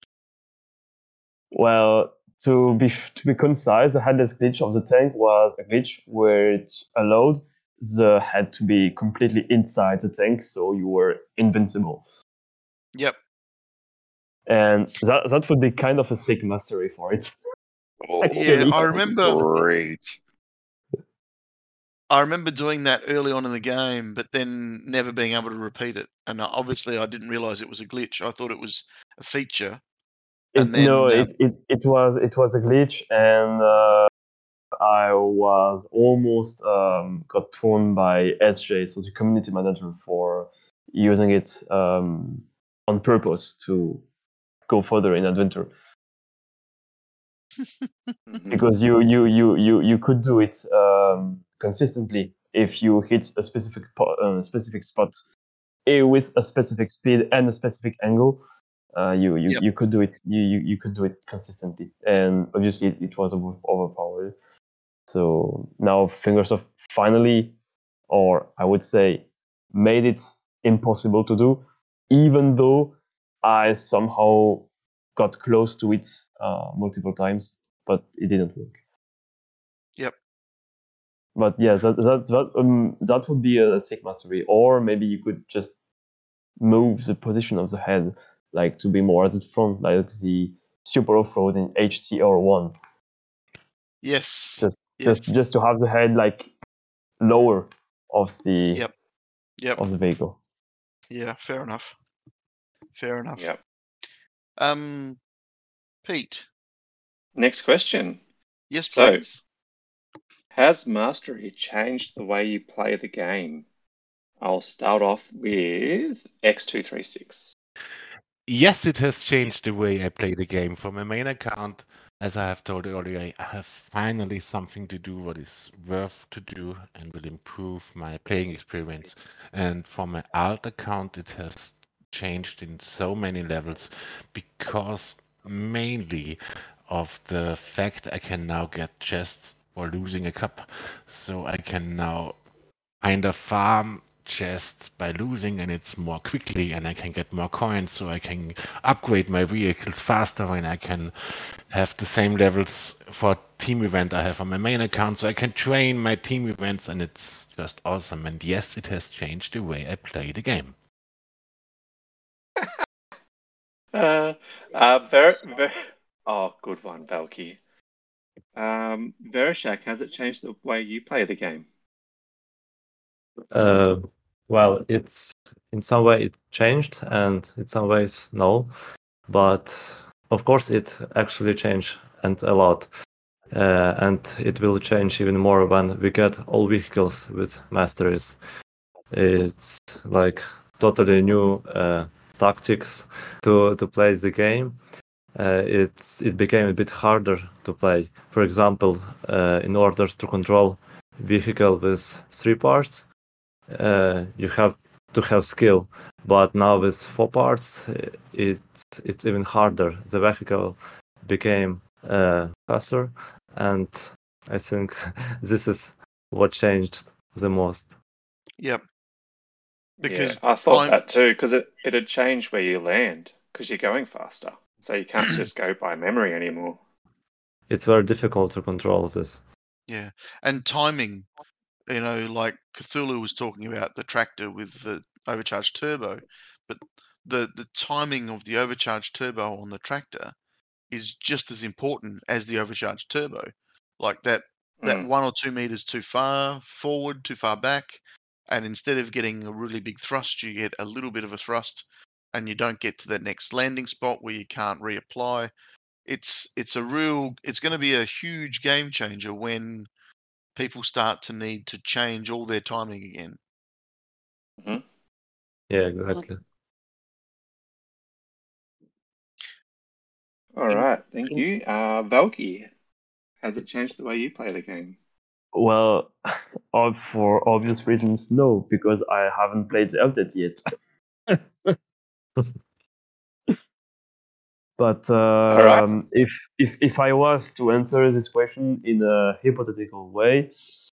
well, to be to be concise, the headless glitch of the tank was a glitch where it allowed the head to be completely inside the tank, so you were invincible. Yep. And that that would be kind of a sick mastery for it. Oh, Yeah, that I would be remember- Great. I remember doing that early on in the game, but then never being able to repeat it. And uh, obviously, I didn't realize it was a glitch. I thought it was a feature. It, And then, no, um, it, it, it was it was a glitch, and uh, I was almost um, got torn by S J, so the community manager, for using it um, on purpose to go further in adventure. Mhm. Because you you you you you could do it um, consistently if you hit a specific po- uh, specific spot eh, with a specific speed and a specific angle. Uh, you you, Yep. you could do it you, you, you could do it consistently, and obviously it, it was over- overpowered. So now Fingersoft finally, or I would say, made it impossible to do, even though I somehow got close to it uh, multiple times, but it didn't work. Yep. But yeah, that that that um that would be a sick mastery, or maybe you could just move the position of the head, like to be more at the front, like the Super Off-Road in H T R one. yes. Just yes. just just to have the head like lower of the Yep. Yep. of the vehicle. Yeah. Fair enough. Fair enough. Yep. Um, Pete. Next question. Yes, So- please. Has Mastery changed the way you play the game? I'll start off with X two thirty-six. Yes, it has changed the way I play the game. For my main account, as I have told earlier, I have finally something to do what is worth to do and will improve my playing experience. And for my alt account, it has changed in so many levels because mainly of the fact I can now get chests for losing a cup. So I can now kind of farm chest by losing, and it's more quickly, and I can get more coins, so I can upgrade my vehicles faster, and I can have the same levels for team event I have on my main account, so I can train my team events, and it's just awesome. And yes, it has changed the way I play the game. Uh, uh, very, very. Oh, good one, Valky. Um, Vereshak, has it changed the way you play the game? Uh, well, it's in some way it changed, and in some ways no. But of course, it actually changed, and a lot. Uh, and it will change even more when we get all vehicles with masteries. It's like totally new uh, tactics to to play the game. Uh, it's it became a bit harder to play. For example, uh, in order to control vehicle with three parts, uh, you have to have skill. But now with four parts, it's it's even harder. The vehicle became uh, faster, and I think this is what changed the most. Yep. Because yeah, I thought I'm- that too, because it, it'd change where you land, because you're going faster. So you can't just go by memory anymore. It's very difficult to control this. Yeah, and timing. You know, like Cthulhu was talking about the tractor with the overcharged turbo, but the the timing of the overcharged turbo on the tractor is just as important as the overcharged turbo. Like that that Mm. one or two meters too far forward, too far back, and instead of getting a really big thrust, you get a little bit of a thrust, and you don't get to that next landing spot where you can't reapply. It's it's a real it's going to be a huge game changer when people start to need to change all their timing again. Mhm. Yeah, exactly. All right, thank you. Uh, Valky, has it changed the way you play the game? Well, ob- for obvious reasons, no, because I haven't played the update yet. But right. um, if if if I was to answer this question in a hypothetical way,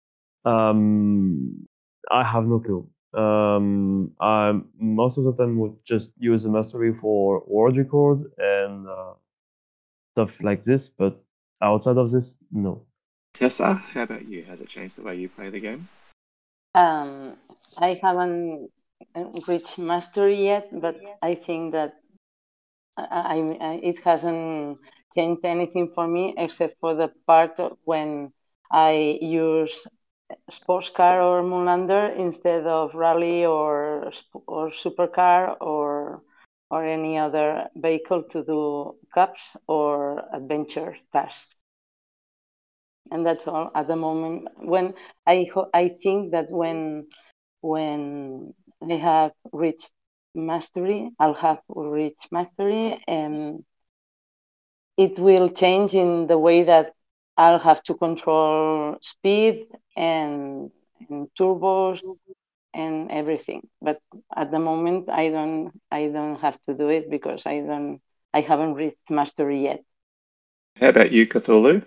um, I have no clue. Um, I most of the time would just use the mastery for world record and uh, stuff like this, but outside of this, no. Tessa, how about you? Has it changed the way you play the game? Um, I haven't uh, reached mastery yet, but I think that I, I, I- it hasn't changed anything for me except for the part of when I use sports car or Moonlander instead of rally or sp- or supercar or or any other vehicle to do cups or adventure tasks. And that's all at the moment. When I ho- I think that when when I have reached mastery, I'll have reached mastery, and it will change in the way that I'll have to control speed and, and turbos and everything. But at the moment, I don't I don't have to do it because I don't I haven't reached mastery yet. How about you, Cthulhu?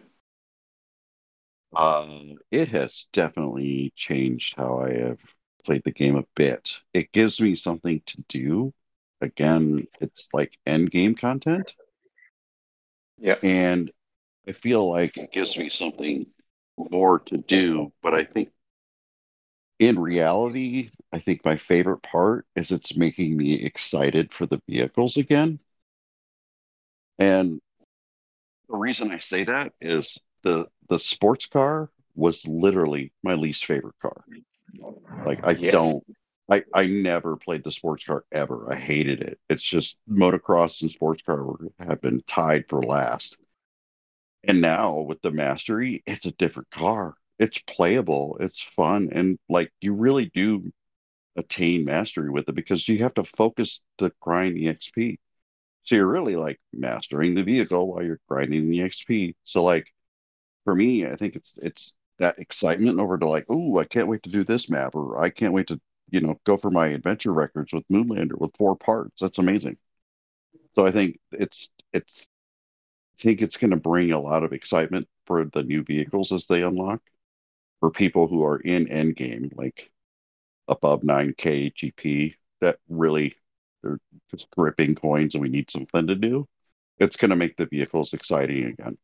Um, it has definitely changed how I have played the game a bit. It gives me something to do. Again, it's like end game content, Yeah. and I feel like it gives me something more to do. But I think in reality, I think my favorite part is it's making me excited for the vehicles again. And the reason I say that is the the sports car was literally my least favorite car. Like I Yes. don't I I never played the sports car ever. I hated it. It's just motocross and sports car were- have been tied for last. And now with the Mastery, it's a different car. It's playable, it's fun, and like you really do attain mastery with it because you have to focus to grind the X P. So you're really like mastering the vehicle while you're grinding the X P. So like for me, I think it's it's that excitement over to like, oh, I can't wait to do this map, or I can't wait to, you know, go for my adventure records with Moonlander with four parts. That's amazing. So I think it's it's I think it's going to bring a lot of excitement for the new vehicles as they unlock for people who are in endgame. Like above nine K G P that really they're just gripping coins and we need something to do, it's going to make the vehicles exciting again.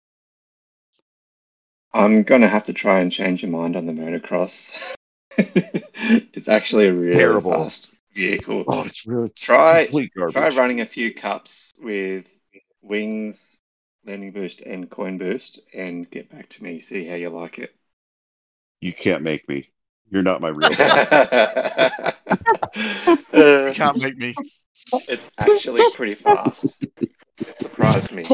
I'm going to have to try and change your mind on the motocross. It's actually a really Terrible. fast vehicle. Oh, it's really it's Try complete try garbage. running a few cups with wings, landing boost, and coin boost, and get back to me. See how you like it. You can't make me. You're not my real dad. You Uh, can't make me. it's actually pretty fast. It surprised me.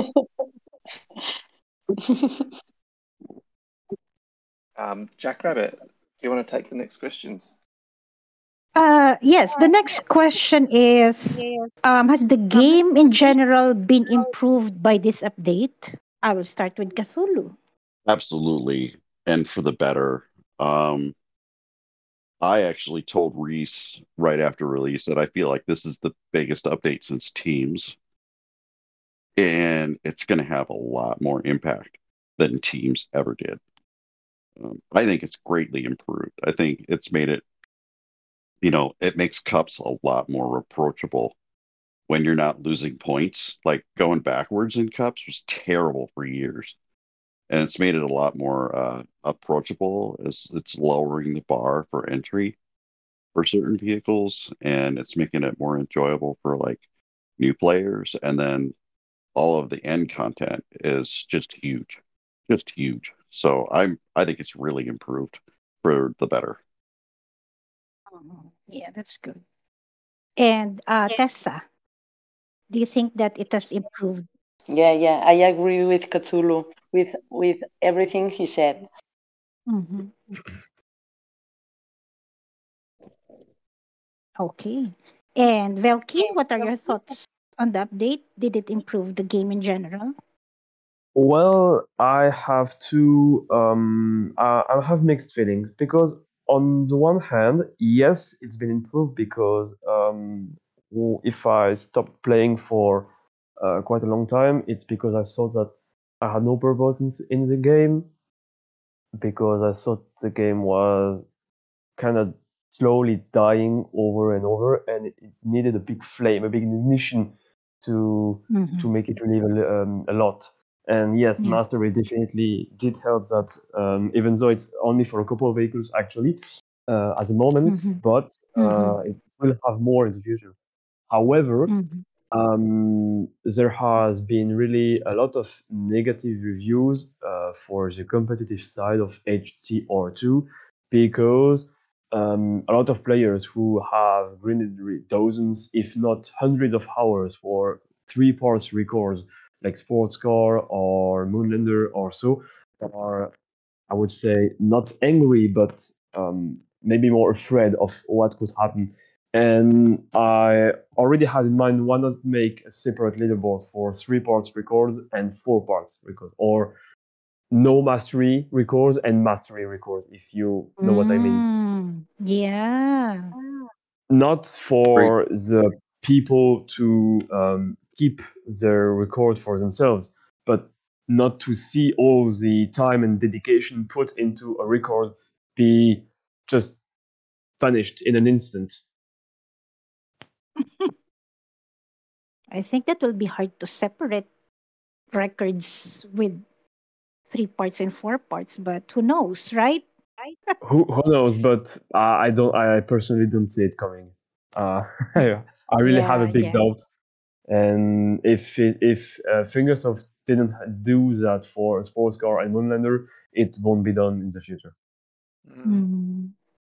Um, Jackrabbit, do you want to take the next questions? Uh, yes, the next question is um, has the game in general been improved by this update? I will start with Cthulhu. Absolutely, and for the better. Um, I actually told Reese right after release that I feel like this is the biggest update since Teams, and it's going to have a lot more impact than Teams ever did. Um, I think it's greatly improved. I think it's made it, you know, it makes cups a lot more approachable when you're not losing points. Like going backwards in cups was terrible for years. And it's made it a lot more uh, approachable as it's lowering the bar for entry for certain vehicles, and it's making it more enjoyable for like new players. And then all of the end content is just huge, just huge. So I'm I think it's really improved for the better. Mhm. Yeah, that's good. And uh, Tessa, do you think that it has improved? Yeah, yeah, I agree with Cthulhu with with everything he said. Mhm. Okay. And Velky, what are your thoughts on the update? Did it improve the game in general? Well, I have two. Um, I, I have mixed feelings because on the one hand, yes, it's been improved because um, w- if I stopped playing for uh, quite a long time, it's because I thought that I had no purpose in, in the game because I thought the game was kind of slowly dying over and over, and it, it needed a big flame, a big ignition to Mhm. to make it really a, li- um, a lot. And yes, Yeah. Mastery definitely did help that, um, even though it's only for a couple of vehicles actually uh, at the moment, Mhm. but uh, Mhm. it will have more in the future. However, Mhm. um, there has been really a lot of negative reviews uh, for the competitive side of H T R two because um, a lot of players who have grinded re- dozens, if not hundreds of hours for three parts records like Sports Car or Moonlander or so, are, I would say, not angry, but um, maybe more afraid of what could happen. And I already had in mind why not make a separate leaderboard for three parts records and four parts records, or no mastery records and mastery records, if you know what I mean. Mm, yeah. Not Great. for the people to um, keep their record for themselves, but not to see all the time and dedication put into a record be just vanished in an instant. I think that will be hard to separate records with three parts and four parts, but who knows, right? Who who knows? But uh, I don't. I personally don't see it coming. Uh, I really have a Yeah, big yeah. doubt. And if it, if uh, Fingersoft didn't do that for Sports Car and Moonlander, it won't be done in the future. Mm.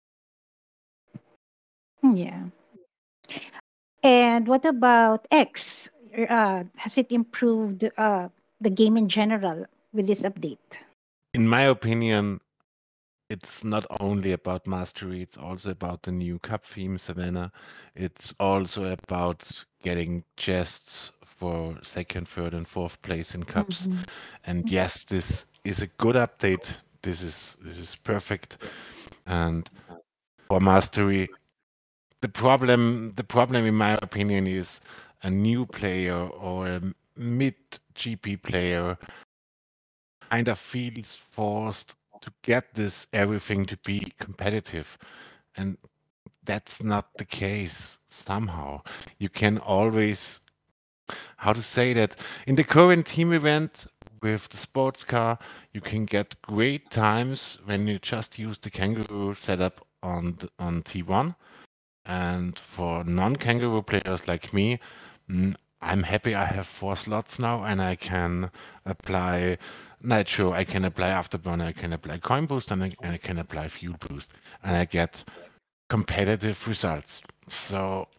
Mm, yeah. And what about X? Uh, has it improved uh, the game in general with this update? In my opinion, it's not only about mastery, it's also about the new cup theme, Savannah. It's also about getting chests for second, third, and fourth place in cups. Mhm. And yes, this is a good update. This is this is perfect. And for mastery, the problem the problem in my opinion is a new player or a mid G P player kind of feels forced to get this everything to be competitive. And that's not the case somehow. You can always, how to say that, in the current team event with the sports car, you can get great times when you just use the Kangaroo setup on the, on T one. And for non-Kangaroo players like me, mm, I'm happy I have four slots now, and I can apply Nitro, I can apply Afterburner, I can apply Coin Boost, and I, and I can apply Fuel Boost, and I get competitive results. So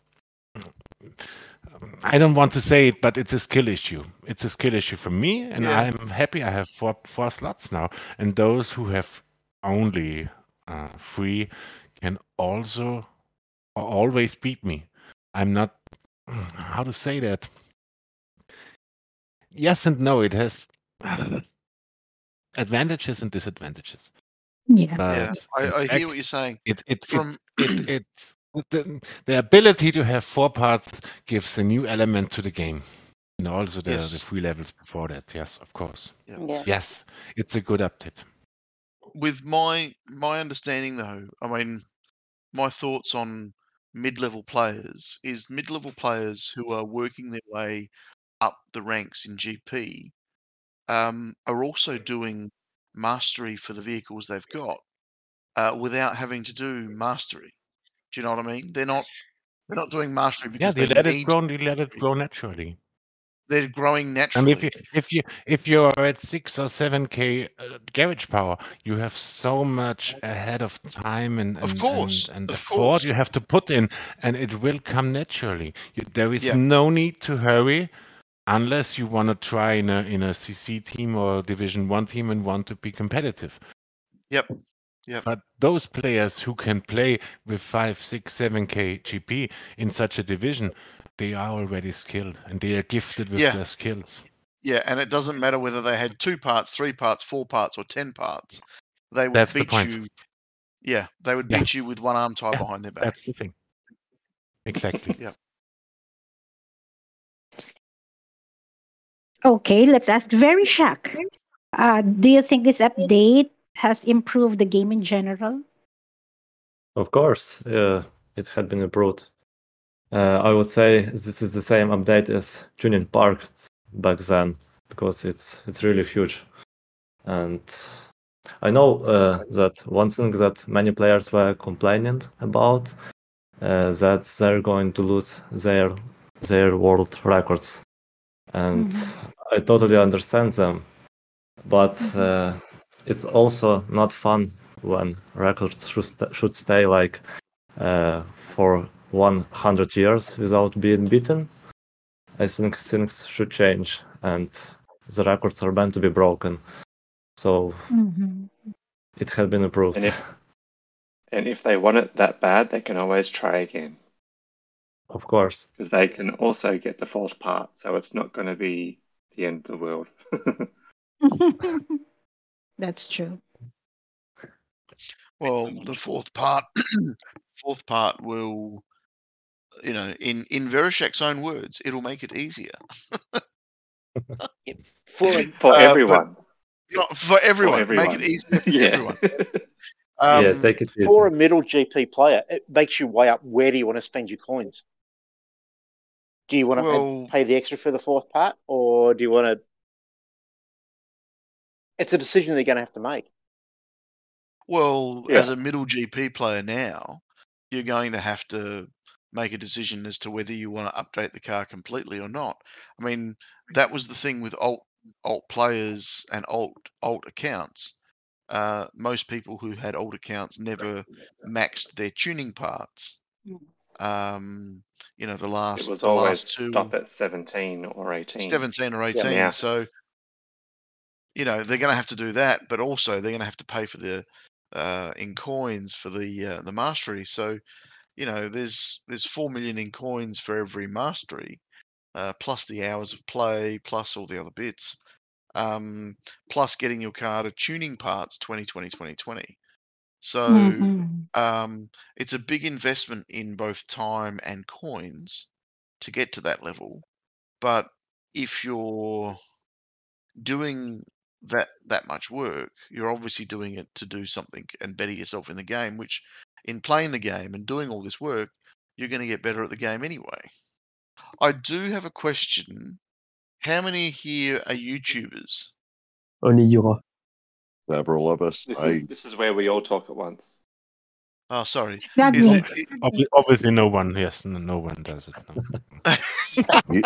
I don't want to say it, but it's a skill issue. It's a skill issue for me, and Yeah. I'm happy I have four four slots now. And those who have only uh, three can also or always beat me. I'm not. How to say that? Yes and no. It has advantages and disadvantages. Yeah. Yeah, But I, in I hear fact, what you're saying. it it From it it, it the, the ability to have four parts gives a new element to the game, and also the the yes, three levels before that. Yes, of course. Yes. Yes, it's a good update. with my my understanding though, I mean, my thoughts on mid-level players is mid-level players who are working their way up the ranks in G P um, are also doing mastery for the vehicles they've got uh, without having to do mastery. Do you know what I mean? They're not they're not doing mastery Yeah, because they they let it need. grow. They let it grow naturally. They're growing And if naturally. you if you if you're at six or seven k uh, garage power, you have so much ahead of time and Of and and, course, and of effort course. you have to put in, and it will come naturally. You, there is Yeah, no need to hurry unless you want to try in a in a C C team or Division One team and want to be competitive. yep, yep. But those players who can play with five, six, seven k G P in such a division, they are already skilled and they are gifted with Yeah, their skills. yeah. And it doesn't matter whether they had two parts, three parts, four parts, or ten parts. They would That's the beat point. you. Yeah, they would Yeah. beat you with one arm tied Yeah, behind their back. that's the thing. Exactly. Yeah. Okay, let's ask Very Shack. Uh, do you think this update has improved the game in general? Of course, uh, it had been improved. Uh, I would say this is the same update as Tuning Park back then because it's it's really huge. And I know uh, that one thing that many players were complaining about uh, that they're going to lose their their world records, and Mhm. I totally understand them. But Mhm. uh, it's also not fun when records should, st- should stay like uh, for one hundred years without being beaten. I think things should change, and the records are meant to be broken. So Mhm. it had been improved. And if and if they want it that bad, they can always try again Of course. because they can also get the fourth part, so it's not going to be the end of the world. That's true. Well, the fourth part, fourth part will, you know, in in Vereshak's own words, it'll make it easier. For For Uh, but everyone. not for everyone. For Make it everyone. easier for Yeah. everyone. Yeah, Um, take it easy. for a middle G P player, it makes you weigh up where do you want to spend your coins. Do you want to well, pay the extra for the fourth part, or do you want to? It's a decision they're going to have to make. well, Yeah. as a middle G P player now, you're going to have to make a decision as to whether you want to update the car completely or not. I mean, that was the thing with alt alt players and alt alt accounts. Uh, most people who had alt accounts never maxed their tuning parts. Um, you know, the last It was the always last two stop at seventeen or eighteen. seventeen or Yeah, eighteen. yeah. So, you know, they're going to have to do that, but also they're going to have to pay for the uh, in coins for the uh, the mastery. So, you know, there's there's four million in coins for every mastery, uh, plus the hours of play, plus all the other bits, um, plus getting your car to tuning parts twenty twenty twenty twenty. So Mhm. um, it's a big investment in both time and coins to get to that level. But if you're doing that that much work, you're obviously doing it to do something and better yourself in the game, which in playing the game and doing all this work, you're going to get better at the game anyway. I do have a question. How many here are YouTubers? Only Euro. Several of us. This I is this is where we all talk at once. Oh, sorry. Not Is me. it, it- Obvi- Obviously, no one. Yes, no, no one does it. No.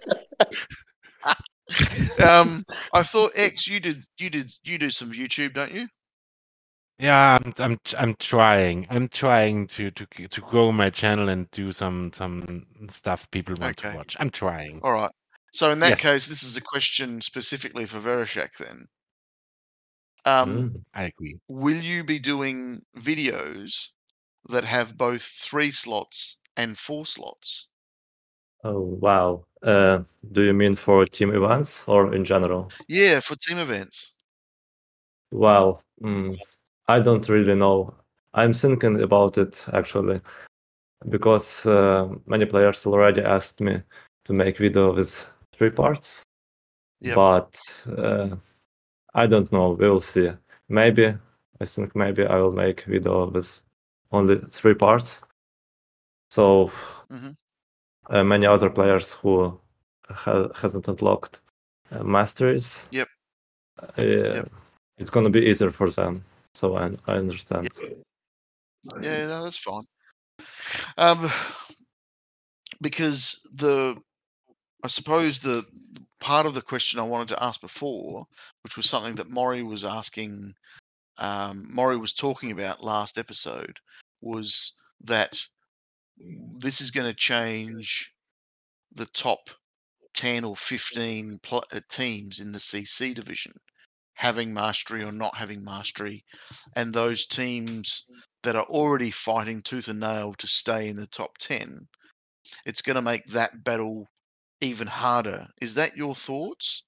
um, I thought X, you did, you did, you do some YouTube, don't you? Yeah, I'm, I'm, I'm trying. I'm trying to to g- to grow my channel and do some some stuff people want Okay. to watch. I'm trying. All right. So in that Yes. case, this is a question specifically for Vereshak then. Um, Mm, I agree. will you be doing videos that have both three slots and four slots? Oh, wow. Uh, do you mean for team events or in general? Yeah, for team events. Well, mm, I don't really know. I'm thinking about it actually, because uh, many players already asked me to make video with three parts. Yep. But uh, I don't know. We will see. Maybe I think maybe I will make video with only three parts. So Mhm. uh, many other players who ha- hasn't unlocked uh, masteries, Yep. uh, Yep. it's gonna be easier for them. So I I understand. Yeah, no, that's fine. Um, because the, I suppose the part of the question I wanted to ask before, which was something that Maury was asking, um, Maury was talking about last episode, was that this is going to change the top ten or fifteen pl- uh, teams in the C C division, having mastery or not having mastery, and those teams that are already fighting tooth and nail to stay in the top ten, it's going to make that battle even harder. Is that your thoughts,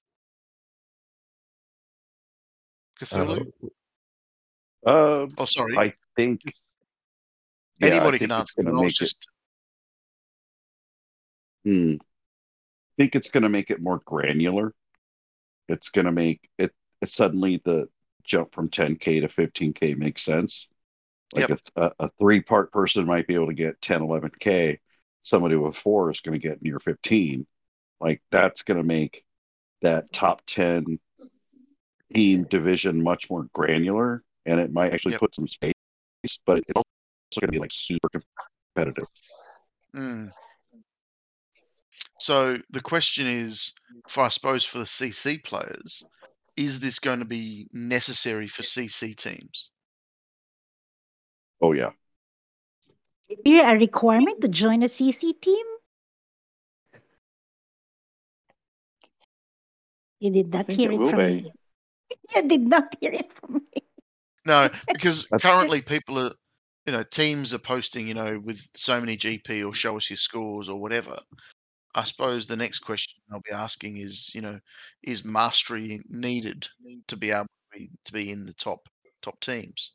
Cthulhu? Uh, uh, Oh, sorry. I think yeah, I Anybody think can it's answer, going to but I was make it. just Hmm, I think it's going to make it more granular. It's going to make it, it suddenly the jump from ten K to fifteen K makes sense. Like Yep. a, a, a three part person might be able to get ten, eleven K. Somebody with four is going to get near fifteen. Like that's going to make that top ten team division much more granular, and it might actually Yep. put some space, but it's also going to be like super competitive. Mm. So the question is, for I suppose for the C C players, is this going to be necessary for C C teams? Oh yeah. Is there a requirement to join a C C team? You did I not think hear it it will from be. me. You did not hear it from me. No, because That's- currently people are, you know, teams are posting, you know, with so many G P or show us your scores or whatever. I suppose the next question I'll be asking is, you know, is mastery needed to be able to be, to be in the top top teams?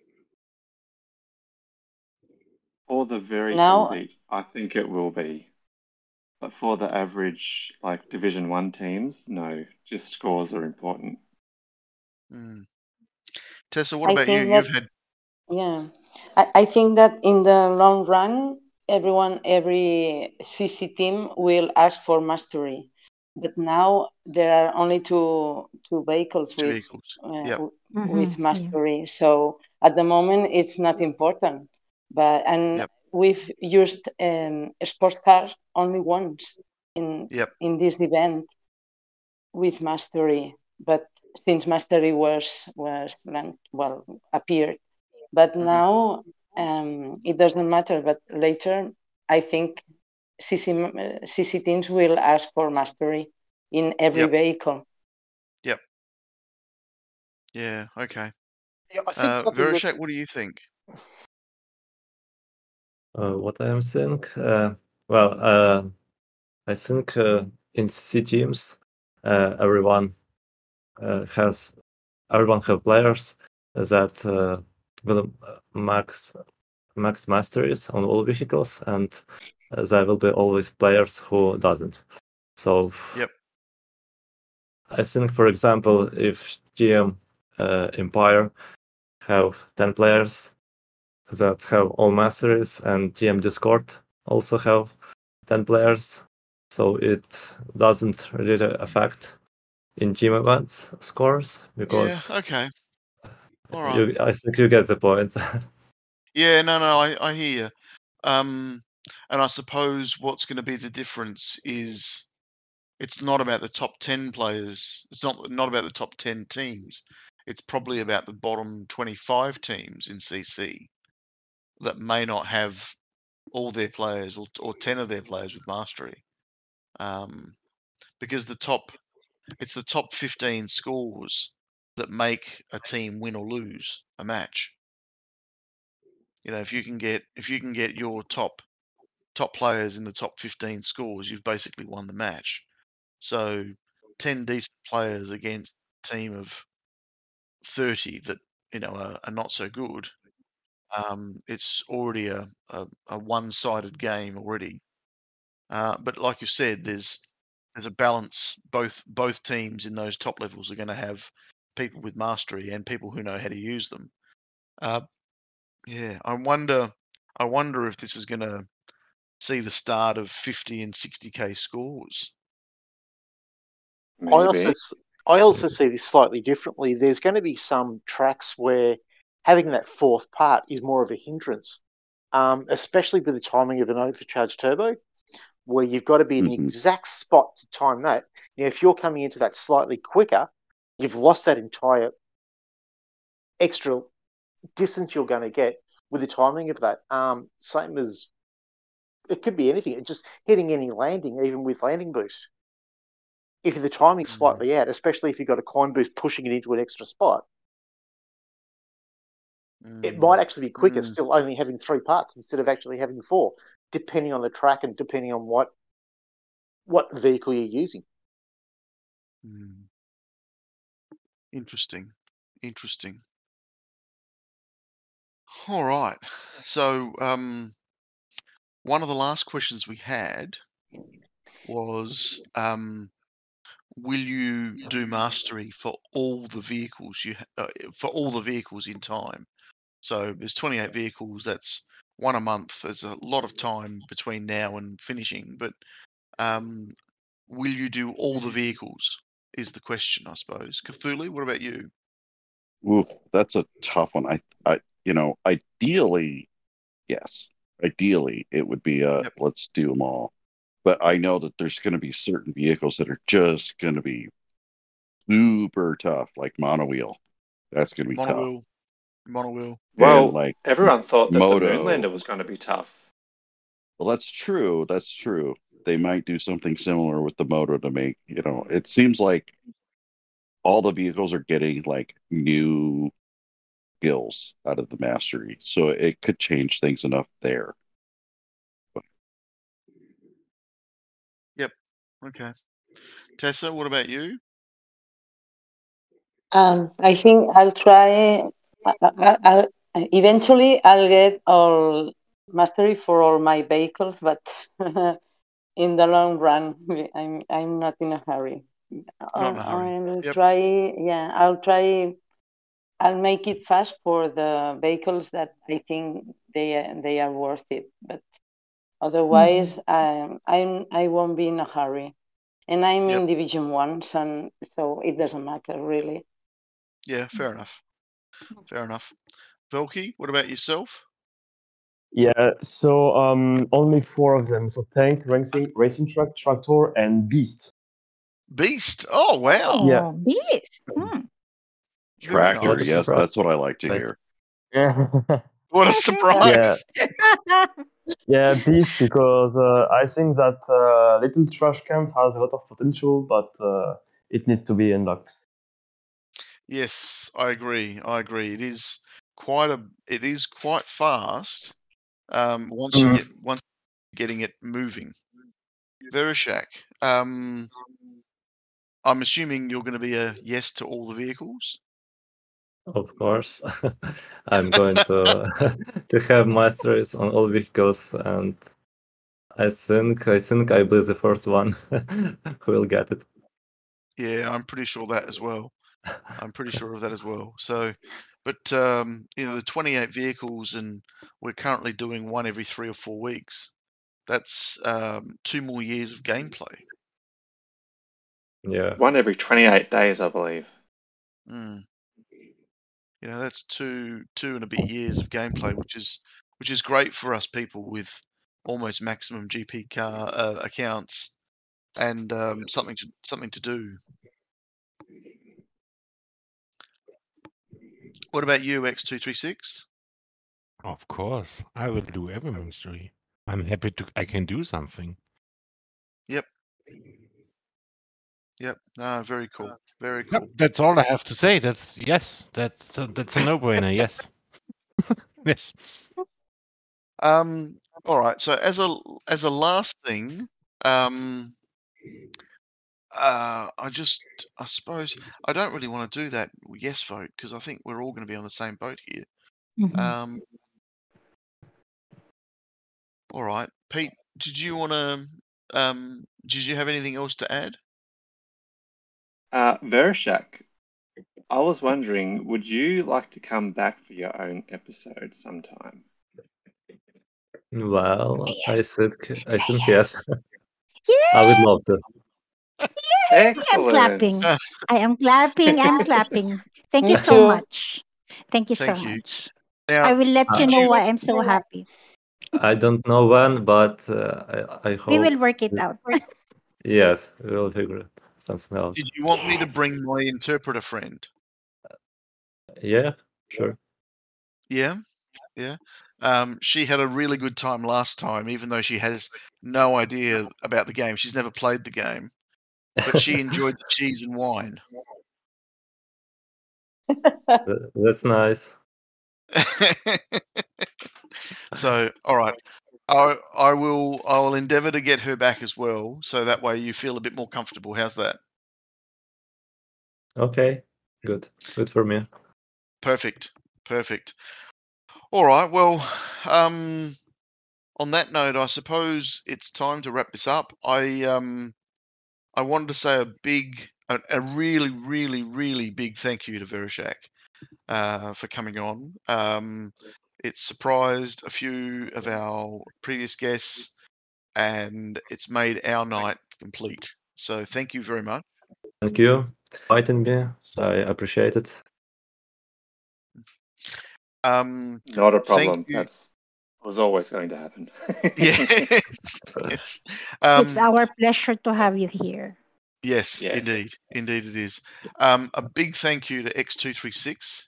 For the very Now- elite, I think it will be. But for the average, like Division One teams, no, just scores are important. Mm. Tessa, what I about you? think You've that- had Yeah, I, I think that in the long run, everyone, every C C team will ask for mastery. But now there are only two two vehicles two with vehicles. uh, Yep. w- Mhm, with yeah. mastery. So at the moment, it's not important. But and Yep. we've used um, sports cars only once in Yep. in this event with mastery. But since mastery was was ranked, well appeared, but Mhm. now um, it doesn't matter. But later, I think C C, m- uh, C C teams will ask for mastery in every Yep. vehicle. Yeah. Okay. Yeah, I think Uh, something that, Vereshak, what do you think? Uh, what I am think? Uh, well, uh, I think uh, in C teams, uh, everyone uh, has everyone have players that uh, will max max masteries on all vehicles, and uh, there will be always players who doesn't. So Yep. I think, for example, if G M uh, Empire have ten players that have all masteries, and G M Discord also have ten players, so it doesn't really affect in G M events scores because Yeah. Okay. All right. you, I think you get the point. Yeah. No. No. I, I hear you. Um, and I suppose what's going to be the difference is it's not about the top ten players. It's not not about the top ten teams. It's probably about the bottom twenty-five teams in C C that may not have all their players or, or ten of their players with mastery. Um, because the top, it's the top fifteen scores that make a team win or lose a match. You know, if you can get if you can get your top top players in the top fifteen scores, you've basically won the match. So ten decent players against a team of thirty that, you know, are, are not so good. Um, it's already a, a, a one-sided game already. Uh, but like you said, there's there's a balance. Both both teams in those top levels are going to have people with mastery and people who know how to use them. Uh, yeah, I wonder. I wonder if this is going to see the start of fifty and sixty K scores. I also Maybe. s- I also see this slightly differently. There's going to be some tracks where having that fourth part is more of a hindrance, um, especially with the timing of an overcharge turbo, where you've got to be in the Mhm. exact spot to time that. Now, if you're coming into that slightly quicker, you've lost that entire extra distance you're going to get with the timing of that. Um, same as it could be anything. It's just hitting any landing, even with landing boost. If the timing's Mm. slightly out, especially if you've got a coin boost pushing it into an extra spot, it Mm. might actually be quicker Mm. still only having three parts instead of actually having four, depending on the track and depending on what what vehicle you're using. Mm. Interesting. Interesting. All right. So, um, one of the last questions we had was, um, will you do mastery for all the vehicles you ha- uh, for all the vehicles in time? So there's twenty-eight vehicles. That's one a month. There's a lot of time between now and finishing. But um, will you do all the vehicles? Is the question, I suppose. Cthulhu, what about you? Ooh, that's a tough one. I, I, you know, ideally, yes. Ideally, it would be a Yep. let's do them all. But I know that there's going to be certain vehicles that are just going to be super tough, like monowheel. That's going to be tough. Monowheel, monowheel. Well, And like everyone thought that the Moto. Moonlander was going to be tough. Well, that's true. That's true. They might do something similar with the Moto to make, you know, it seems like all the vehicles are getting like new skills out of the mastery. So it could change things enough there. Yep. Okay. Tessa, what about you? Um, I think I'll try. I, I, I'll, eventually, I'll get all mastery for all my vehicles, but in the long run, I'm I'm not in a hurry. Not in a I'll, hurry. I'll Yep. try. Yeah, I'll try. I'll make it fast for the vehicles that I think they are- they are worth it. But otherwise, um, I'm I won't be in a hurry. And I'm Yep. in Division One, so so it doesn't matter really. Yeah. Fair enough. Fair enough. Velky, what about yourself? Yeah, so um, only four of them. So tank, racing, racing truck, tractor, and beast. Beast. Oh wow. Yeah. Oh, beast. Hmm. Very Tractor, What a nice. yes, surprise. that's what I like to Nice. hear. Yeah, What a surprise. yeah, beast because uh, I think that uh, Little Trash Camp has a lot of potential, but uh, it needs to be unlocked. Yes, I agree. I agree. It is quite a. It is quite fast. Um, once you Mhm. get once getting it moving. Verishak. Um, I'm assuming you're going to be a yes to all the vehicles. Of course, I'm going to to have masteries on all vehicles, and I think I think I be the first one who will get it. Yeah, I'm pretty sure that as well. I'm pretty sure of that as well. So, But um, you know, the twenty-eight vehicles, and we're currently doing one every three or four weeks. That's um, two more years of gameplay. Yeah. One every twenty-eight days, I believe. Mm. You know, that's two two and a bit years of gameplay, which is which is great for us people with almost maximum G P car uh, accounts and um, something to something to do. What about you, X two thirty-six? Of course, I will do every mystery. I'm happy to. I can do something. Yep. Yep. No, very cool. Very Yep, cool. that's all I have to say. That's yes. That's a, that's a no-brainer. Yes. Yes. Um. All right. So as a as a last thing, um, uh, I just I suppose I don't really want to do that yes vote because I think we're all going to be on the same boat here. Mhm. Um. All right, Pete. Did you want to? Um. Did you have anything else to add? Uh, Verishak, I was wondering, would you like to come back for your own episode sometime? Well, I Yes. said, I think yes. Yeah. I would love to. I'm clapping. Excellent. I am clapping. I'm clapping. Thank Me you so too. much. Thank you so Thank you. much. Now, I will let Uh, you did know you? why I'm so happy. I don't know when, but uh, I, I We hope. will work it out. Yes, we'll figure it something out. Did you want me to bring my interpreter friend? Yeah, sure. Yeah, yeah. Um, she had a really good time last time, even though she has no idea about the game. She's never played the game, but she enjoyed the cheese and wine. That- That's nice. So, all right, I I will I will endeavour to get her back as well, so that way you feel a bit more comfortable. How's that? Okay, good. Good for me. Perfect, perfect. All right. Well, um, on that note, I suppose it's time to wrap this up. I um I wanted to say a big, a, a really, really, really big thank you to Verishak uh, for coming on. Um, it surprised a few of our previous guests, and it's made our night complete. So thank you very much. Thank you for inviting me. I appreciate it. Um, Not a thank problem. you. That's was always going to happen. Yes, yes, It's um, our pleasure to have you here. yes, Yes. indeed, indeed it is. Um, a big thank you to X two thirty-six.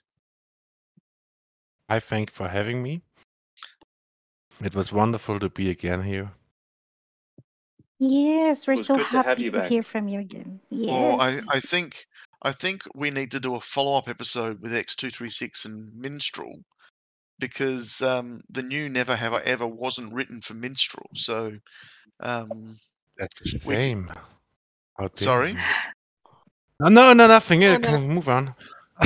I thank for having me. It was wonderful to be again here. Yes, we're It was so good to have happy you to back. hear from you again. Or I, Yes. I think I think we need to do a follow-up episode with X two thirty-six and Minstrel because um, the new Never Have I Ever wasn't written for Minstrel. So um, That's a we could, shame. How dare sorry. you? Oh, no, no, nothing. Oh, Yeah, no. can move on.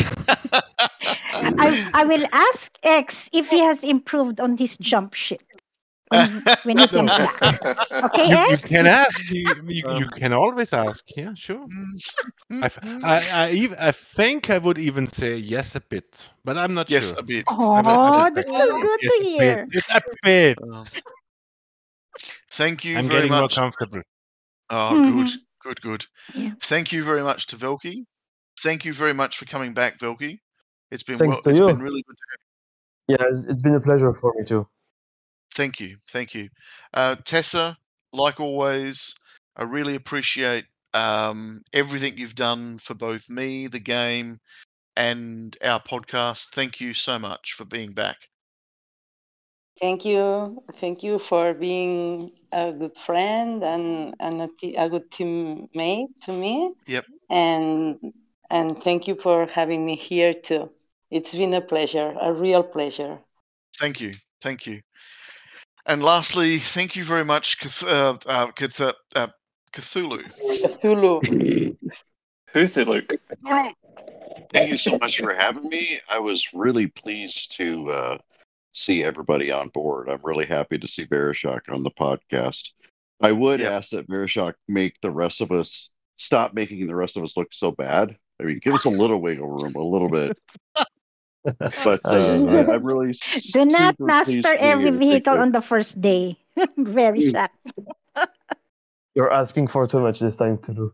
I I will ask X if he has improved on his jump shit when when he No. comes back. Okay, You, you X? can ask. You, you, you Um, can always ask. Yeah, sure. I, f- I, I, ev- I think I would even say yes a bit, but I'm not Yes, sure. a bit. I will- I will Oh, check. that's so good Yes, to a bit. hear. It's a bit. Um, thank you I'm very getting more much. comfortable. Oh, good, Mhm. good, good. Yeah. Thank you very much to Velky. Thank you very much for coming back, Velky. It's been Thanks well. to It's you. been really good to have you. Yeah, it's, it's been a pleasure for me too. Thank you, thank you, uh, Tessa. Like always, I really appreciate um, everything you've done for both me, the game, and our podcast. Thank you so much for being back. Thank you. Thank you for being a good friend and, and a, t- a good teammate to me. Yep. And and thank you for having me here too. It's been a pleasure, a real pleasure. Thank you, thank you. And lastly, thank you very much, Cth- uh, uh, Cth- uh, Cthulhu. Cthulhu. Cthulhu. Thank you so much for having me. I was really pleased to uh, see everybody on board. I'm really happy to see Verishak on the podcast. I would Yep. ask that Verishak make the rest of us stop making the rest of us look so bad. I mean, give us a little wiggle room, a little bit. But Ay, uh, ay, ay. I, I'm really Do not super pleased master to be every here. Thank vehicle you. on the first day. Very Mm. sad. You're asking for too much this time, Tulu.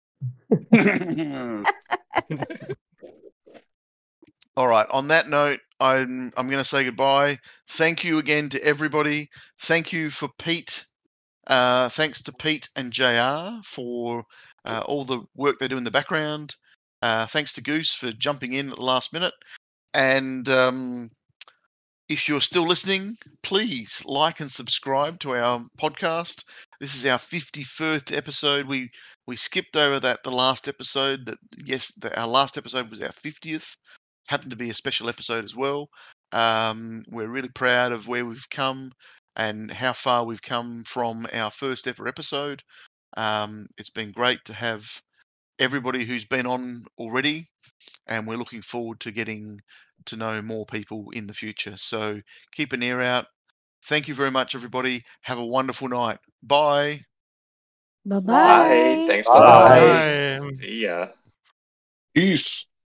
All right. On that note, I'm I'm going to say goodbye. Thank you again to everybody. Thank you for Pete. Uh, thanks to Pete and J R for uh, all the work they do in the background. Uh, thanks to Goose for jumping in at the last minute. And um, if you're still listening, please like and subscribe to our podcast. This is our fifty-first episode. We we skipped over that the last episode. That yes, the, our last episode was our fiftieth. Happened to be a special episode as well. Um, we're really proud of where we've come and how far we've come from our first ever episode. Um, it's been great to have everybody who's been on already, and we're looking forward to getting to know more people in the future. So keep an ear out. Thank you very much, everybody. Have a wonderful night. Bye. Bye Bye. bye. Thanks for Bye. listening. Bye. See ya. Peace.